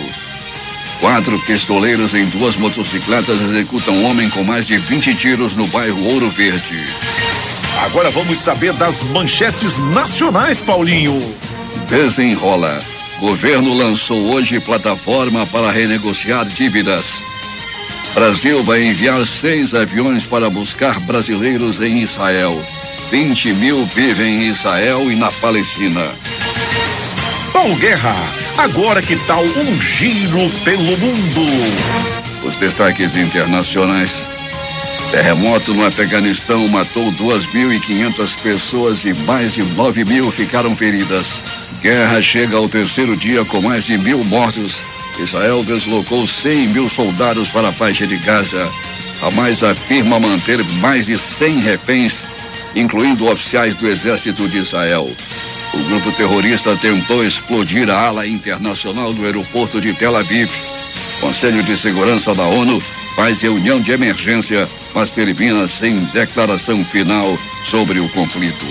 4 pistoleiros em 2 motocicletas executam homem com mais de 20 tiros no bairro Ouro Verde. Agora vamos saber das manchetes nacionais, Paulinho. Desenrola. Governo lançou hoje plataforma para renegociar dívidas. Brasil vai enviar 6 aviões para buscar brasileiros em Israel. 20 mil vivem em Israel e na Palestina. Paulo Guerra, agora que tal um giro pelo mundo? Os destaques internacionais. Terremoto no Afeganistão matou 2.500 pessoas e mais de 9 mil ficaram feridas. Guerra chega ao 3º dia com mais de 1.000 mortos. Israel deslocou 100 mil soldados para a faixa de Gaza. Hamas afirma manter mais de 100 reféns, incluindo oficiais do exército de Israel. O grupo terrorista tentou explodir a ala internacional do aeroporto de Tel Aviv. Conselho de Segurança da ONU faz reunião de emergência, mas termina sem declaração final sobre o conflito.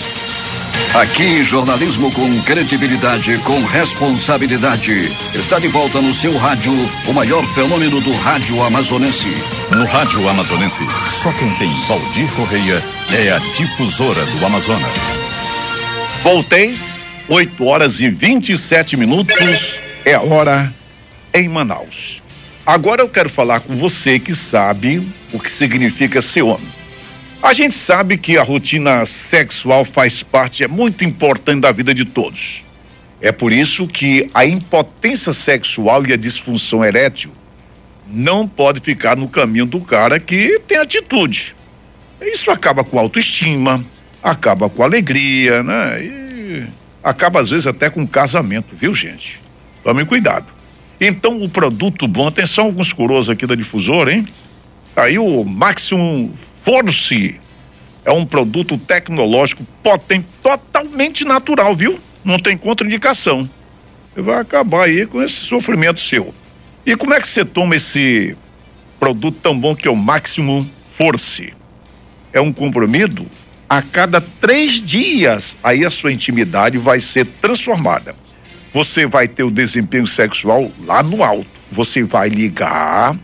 Aqui, jornalismo com credibilidade, com responsabilidade. Está de volta no seu rádio, o maior fenômeno do rádio amazonense. No rádio amazonense, só quem tem Valdir Correia é a difusora do Amazonas. Voltei, 8 horas e 27 minutos, é a hora em Manaus. Agora eu quero falar com você que sabe o que significa ser homem. A gente sabe que a rotina sexual faz parte, é muito importante da vida de todos. É por isso que a impotência sexual e a disfunção erétil não pode ficar no caminho do cara que tem atitude. Isso acaba com a autoestima, acaba com a alegria, né? E acaba às vezes até com casamento, viu, gente? Tome cuidado. Então o produto bom, atenção alguns coroas aqui da difusora, hein? Aí o Maximum Force é um produto tecnológico potente, totalmente natural, viu? Não tem contraindicação. Você vai acabar aí com esse sofrimento seu. E como é que você toma esse produto tão bom que é o Maximum Force? É um comprimido a cada 3 dias, aí a sua intimidade vai ser transformada. Você vai ter o desempenho sexual lá no alto. Você vai ligar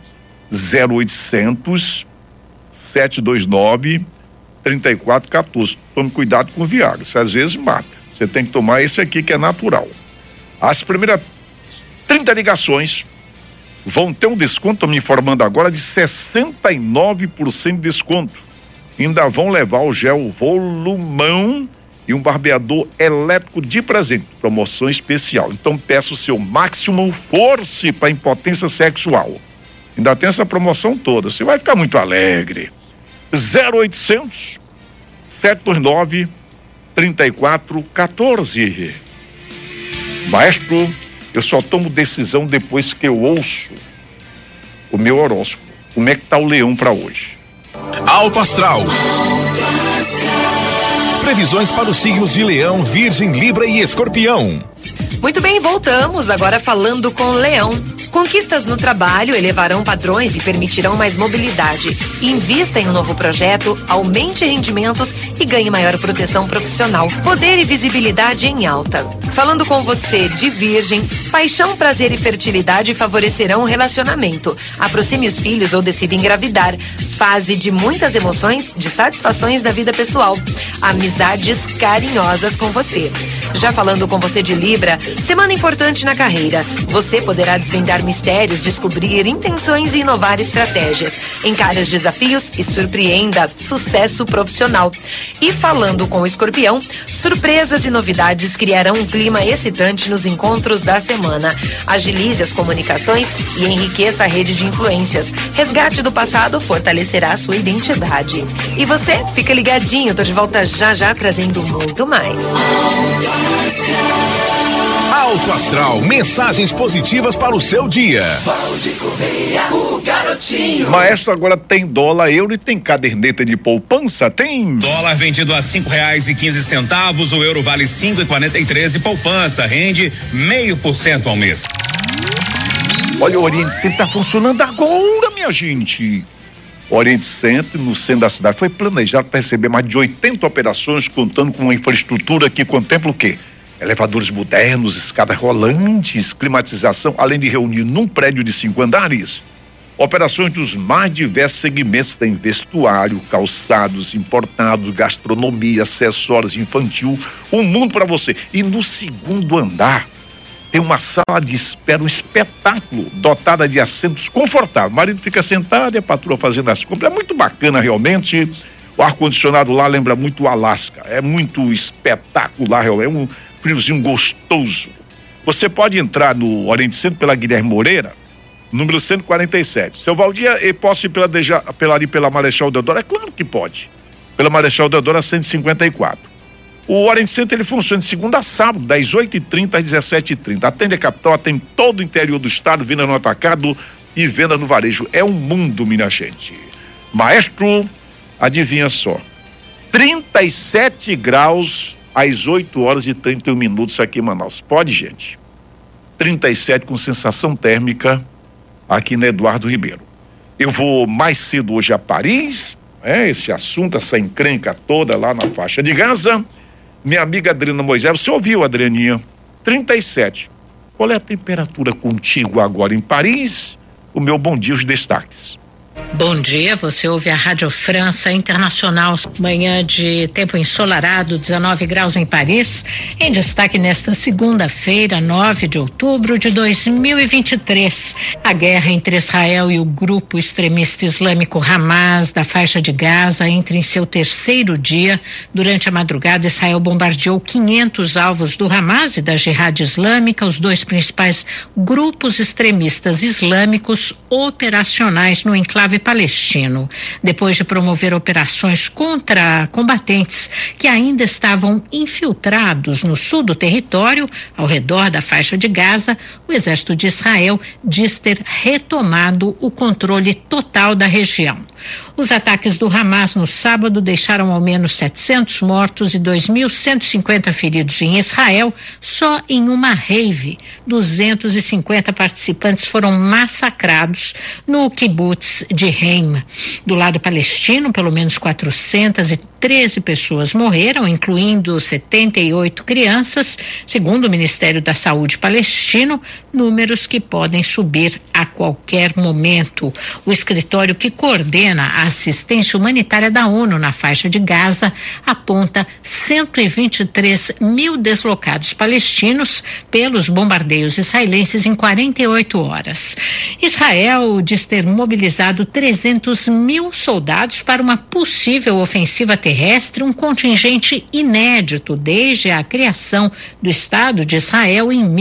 0800 729 3414. Tome cuidado com o Viagra, isso às vezes mata. Você tem que tomar esse aqui que é natural. As primeiras 30 ligações vão ter um desconto, estou me informando agora, de 69% de desconto. Ainda vão levar o gel volumão e um barbeador elétrico de presente, promoção especial. Então peça o seu Maximum Force para impotência sexual. Ainda tem essa promoção toda, você vai ficar muito alegre. 0800 729 3414. Maestro, eu só tomo decisão depois que eu ouço o meu horóscopo. Como é que tá o leão para hoje? Alto Astral. Previsões para os signos de Leão, Virgem, Libra e Escorpião. Muito bem, voltamos agora falando com Leão. Conquistas no trabalho elevarão padrões e permitirão mais mobilidade. Invista em um novo projeto, aumente rendimentos e ganhe maior proteção profissional. Poder e visibilidade em alta. Falando com você de Virgem, paixão, prazer e fertilidade favorecerão o relacionamento. Aproxime os filhos ou decida engravidar. Fase de muitas emoções, de satisfações da vida pessoal. Amizades carinhosas com você. Já falando com você de Libra, semana importante na carreira. Você poderá desvendar mistérios, descobrir intenções e inovar estratégias. Encare os desafios e surpreenda. Sucesso profissional. E falando com o Escorpião, surpresas e novidades criarão um clima excitante nos encontros da semana. Agilize as comunicações e enriqueça a rede de influências. Resgate do passado fortalecerá a sua identidade. E você, fica ligadinho, tô de volta já trazendo muito mais. Alto Astral, mensagens positivas para o seu dia. Valdir Correia, o garotinho. Maestro, agora tem dólar, euro e tem caderneta de poupança, tem? Dólar vendido a R$5,15, o euro vale 5,43 e poupança rende 0,5% ao mês. Olha, o Oriente Centro tá funcionando agora, minha gente. O Oriente Centro, no centro da cidade, foi planejado para receber mais de 80 operações, contando com uma infraestrutura que contempla o quê? Elevadores modernos, escadas rolantes, climatização, além de reunir num prédio de 5 andares. Operações dos mais diversos segmentos, tem vestuário, calçados, importados, gastronomia, acessórios, infantil, um mundo para você. E no segundo andar, tem uma sala de espera, um espetáculo, dotada de assentos confortáveis. O marido fica sentado e a patroa fazendo as compras. É muito bacana, realmente. O ar-condicionado lá lembra muito o Alasca. É muito espetacular, realmente. É um friozinho gostoso. Você pode entrar no Oriente Centro pela Guilherme Moreira, número 147. Seu Valdir, eu posso ir pela Marechal Deodoro? É claro que pode. Pela Marechal Deodoro, 154. O Oriente Centro, ele funciona de segunda a sábado, das 8h30 às 17h30. Atende a capital, atende todo o interior do estado, venda no atacado e venda no varejo. É um mundo, minha gente. Maestro, adivinha só. 37 graus às 8h31 aqui em Manaus. Pode, gente? 37 com sensação térmica aqui na Eduardo Ribeiro. Eu vou mais cedo hoje a Paris, esse assunto, essa encrenca toda lá na faixa de Gaza. Minha amiga Adriana Moisés, você ouviu, Adrianinha? 37. Qual é a temperatura contigo agora em Paris? O meu bom dia, os destaques. Bom dia, você ouve a Rádio França Internacional. Manhã de tempo ensolarado, 19 graus em Paris. Em destaque nesta segunda-feira, 9 de outubro de 2023. A guerra entre Israel e o grupo extremista islâmico Hamas da faixa de Gaza entra em seu terceiro dia. Durante a madrugada, Israel bombardeou 500 alvos do Hamas e da Jihad Islâmica, os dois principais grupos extremistas islâmicos operacionais no enclave palestino, depois de promover operações contra combatentes que ainda estavam infiltrados no sul do território, ao redor da faixa de Gaza. O exército de Israel diz ter retomado o controle total da região. Os ataques do Hamas no sábado deixaram ao menos 700 mortos e 2.150 feridos em Israel. Só em uma rave, 250 participantes foram massacrados no kibbutz de Reim. Do lado palestino, pelo menos 413 pessoas morreram, incluindo 78 crianças, segundo o Ministério da Saúde palestino, números que podem subir a qualquer momento. O escritório que coordena a assistência humanitária da ONU na faixa de Gaza aponta 123 mil deslocados palestinos pelos bombardeios israelenses em 48 horas. Israel diz ter mobilizado 300 mil soldados para uma possível ofensiva terrestre terrestre um contingente inédito desde a criação do Estado de Israel em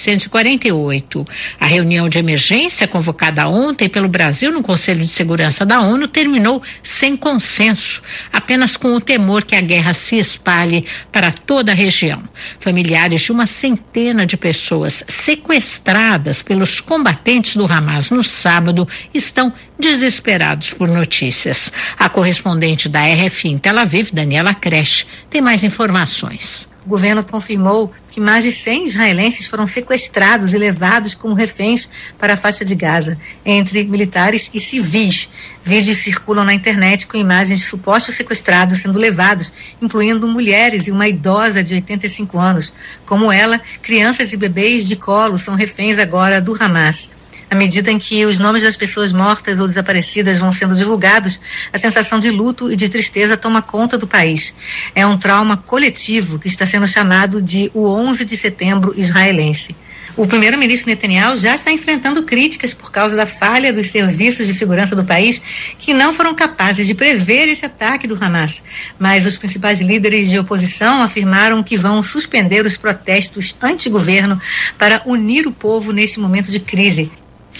1948. A reunião de emergência convocada ontem pelo Brasil no Conselho de Segurança da ONU terminou sem consenso, apenas com o temor que a guerra se espalhe para toda a região. Familiares de uma centena de pessoas sequestradas pelos combatentes do Hamas no sábado estão desesperados por notícias. A correspondente da RFI em Tel Aviv, Daniela Kresh, tem mais informações. O governo confirmou que mais de 100 israelenses foram sequestrados e levados como reféns para a faixa de Gaza, entre militares e civis. Vídeos circulam na internet com imagens de supostos sequestrados sendo levados, incluindo mulheres e uma idosa de 85 anos. Como ela, crianças e bebês de colo são reféns agora do Hamas. À medida em que os nomes das pessoas mortas ou desaparecidas vão sendo divulgados, a sensação de luto e de tristeza toma conta do país. É um trauma coletivo que está sendo chamado de o 11 de setembro israelense. O primeiro-ministro Netanyahu já está enfrentando críticas por causa da falha dos serviços de segurança do país, que não foram capazes de prever esse ataque do Hamas. Mas os principais líderes de oposição afirmaram que vão suspender os protestos anti-governo para unir o povo nesse momento de crise.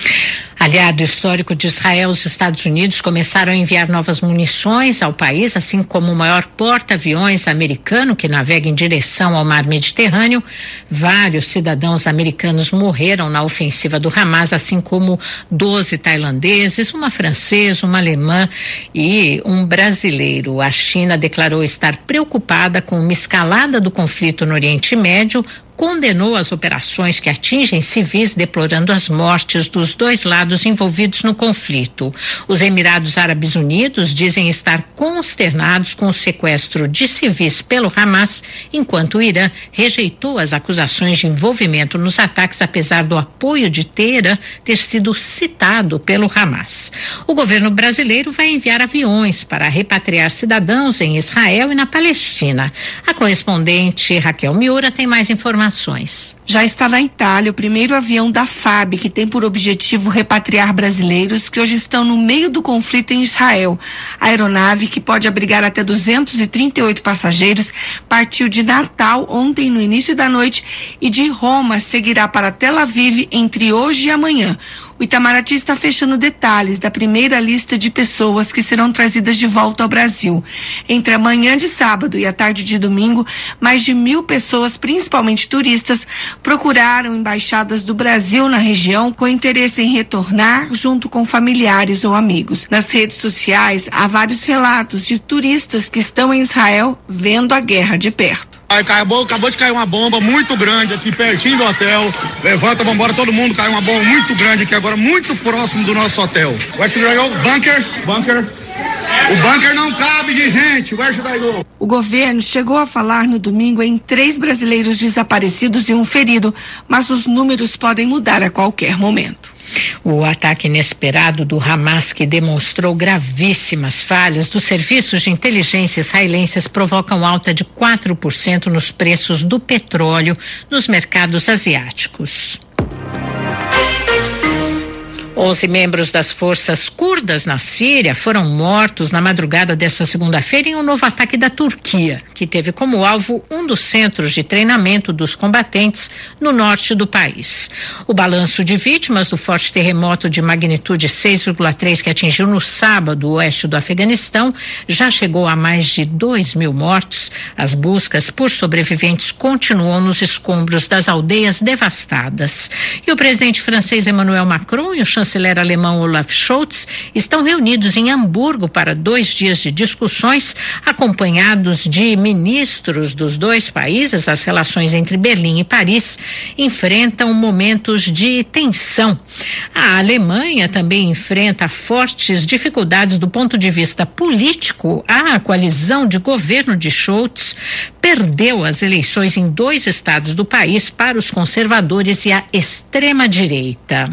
Aliado histórico de Israel, os Estados Unidos começaram a enviar novas munições ao país, assim como o maior porta-aviões americano que navega em direção ao mar Mediterrâneo. Vários cidadãos americanos morreram na ofensiva do Hamas, assim como 12 tailandeses, uma francesa, uma alemã e um brasileiro. A China declarou estar preocupada com uma escalada do conflito no Oriente Médio, condenou as operações que atingem civis, deplorando as mortes dos dois lados envolvidos no conflito. Os Emirados Árabes Unidos dizem estar consternados com o sequestro de civis pelo Hamas, enquanto o Irã rejeitou as acusações de envolvimento nos ataques, apesar do apoio de Teherã ter sido citado pelo Hamas. O governo brasileiro vai enviar aviões para repatriar cidadãos em Israel e na Palestina. A correspondente Raquel Miura tem mais informações. Já está na Itália o primeiro avião da FAB, que tem por objetivo repatriar brasileiros que hoje estão no meio do conflito em Israel. A aeronave, que pode abrigar até 238 passageiros, partiu de Natal ontem no início da noite e de Roma seguirá para Tel Aviv entre hoje e amanhã. O Itamaraty está fechando detalhes da primeira lista de pessoas que serão trazidas de volta ao Brasil. Entre a manhã de sábado e a tarde de domingo, mais de 1.000 pessoas, principalmente turistas, procuraram embaixadas do Brasil na região com interesse em retornar junto com familiares ou amigos. Nas redes sociais, há vários relatos de turistas que estão em Israel vendo a guerra de perto. Acabou de cair uma bomba muito grande aqui pertinho do hotel. Levanta, vambora, todo mundo. Caiu uma bomba muito grande aqui agora, muito próximo do nosso hotel. Where should I go? Bunker. O bunker não cabe de gente. Where should I go? O governo chegou a falar no domingo em 3 brasileiros desaparecidos e um ferido, mas os números podem mudar a qualquer momento. O ataque inesperado do Hamas, que demonstrou gravíssimas falhas dos serviços de inteligência israelenses, provocam alta de 4% nos preços do petróleo nos mercados asiáticos. 11 membros das forças curdas na Síria foram mortos na madrugada desta segunda-feira em um novo ataque da Turquia, que teve como alvo um dos centros de treinamento dos combatentes no norte do país. O balanço de vítimas do forte terremoto de magnitude 6,3 que atingiu no sábado o oeste do Afeganistão já chegou a mais de 2.000 mortos. As buscas por sobreviventes continuam nos escombros das aldeias devastadas. E o presidente francês Emmanuel Macron e o chanceler alemão Olaf Scholz estão reunidos em Hamburgo para 2 dias de discussões, acompanhados de ministros dos dois países. As relações entre Berlim e Paris enfrentam momentos de tensão. A Alemanha também enfrenta fortes dificuldades do ponto de vista político. A coalizão de governo de Scholz perdeu as eleições em 2 estados do país para os conservadores e a extrema-direita.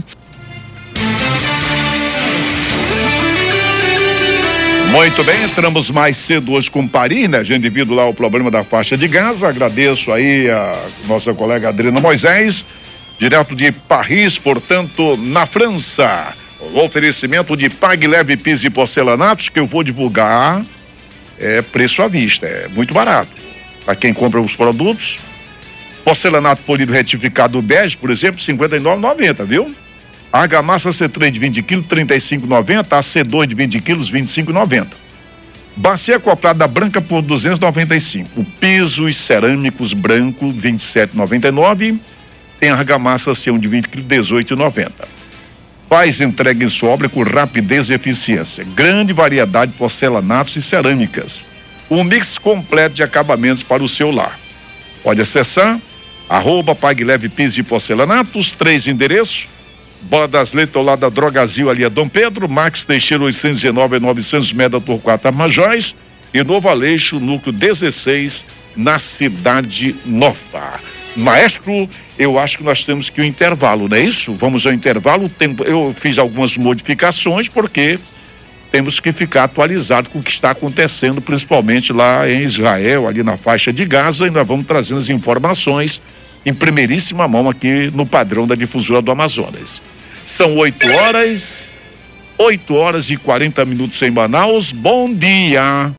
Muito bem, entramos mais cedo hoje com Paris, né? A gente devido lá ao problema da faixa de Gaza. Agradeço aí a nossa colega Adriana Moisés, direto de Paris, portanto, na França. O oferecimento de Pague Leve Pisos e Porcelanatos, que eu vou divulgar é preço à vista, é muito barato. Para quem compra os produtos, porcelanato polido retificado bege, por exemplo, R$ 59,90, viu? Argamassa C3 de 20 kg, R$ 35,90, a C2 de 20 kg, R$ 25,90. Bacia acoplada branca por R$ 295. Pisos cerâmicos branco, R$ 27,99. Tem argamassa C1 de 20 kg, R$ 18,90. Faz entrega em sua obra com rapidez e eficiência. Grande variedade de porcelanatos e cerâmicas. Um mix completo de acabamentos para o seu lar. Pode acessar @PagLeve Pisos e Porcelanatos, 3 endereços. Bola das Letras ao lado da Drogazil, ali a Dom Pedro, Max Teixeira 819 a 900 metros, Torquato Armajós, e Novo Aleixo, núcleo 16, na Cidade Nova. Maestro, eu acho que nós temos que ir ao intervalo, não é isso? Vamos ao intervalo. Eu fiz algumas modificações porque temos que ficar atualizado com o que está acontecendo, principalmente lá em Israel, ali na faixa de Gaza, e nós vamos trazendo as informações em primeiríssima mão aqui no padrão da Difusora do Amazonas. São 8 horas e 40 minutos em Manaus. Bom dia!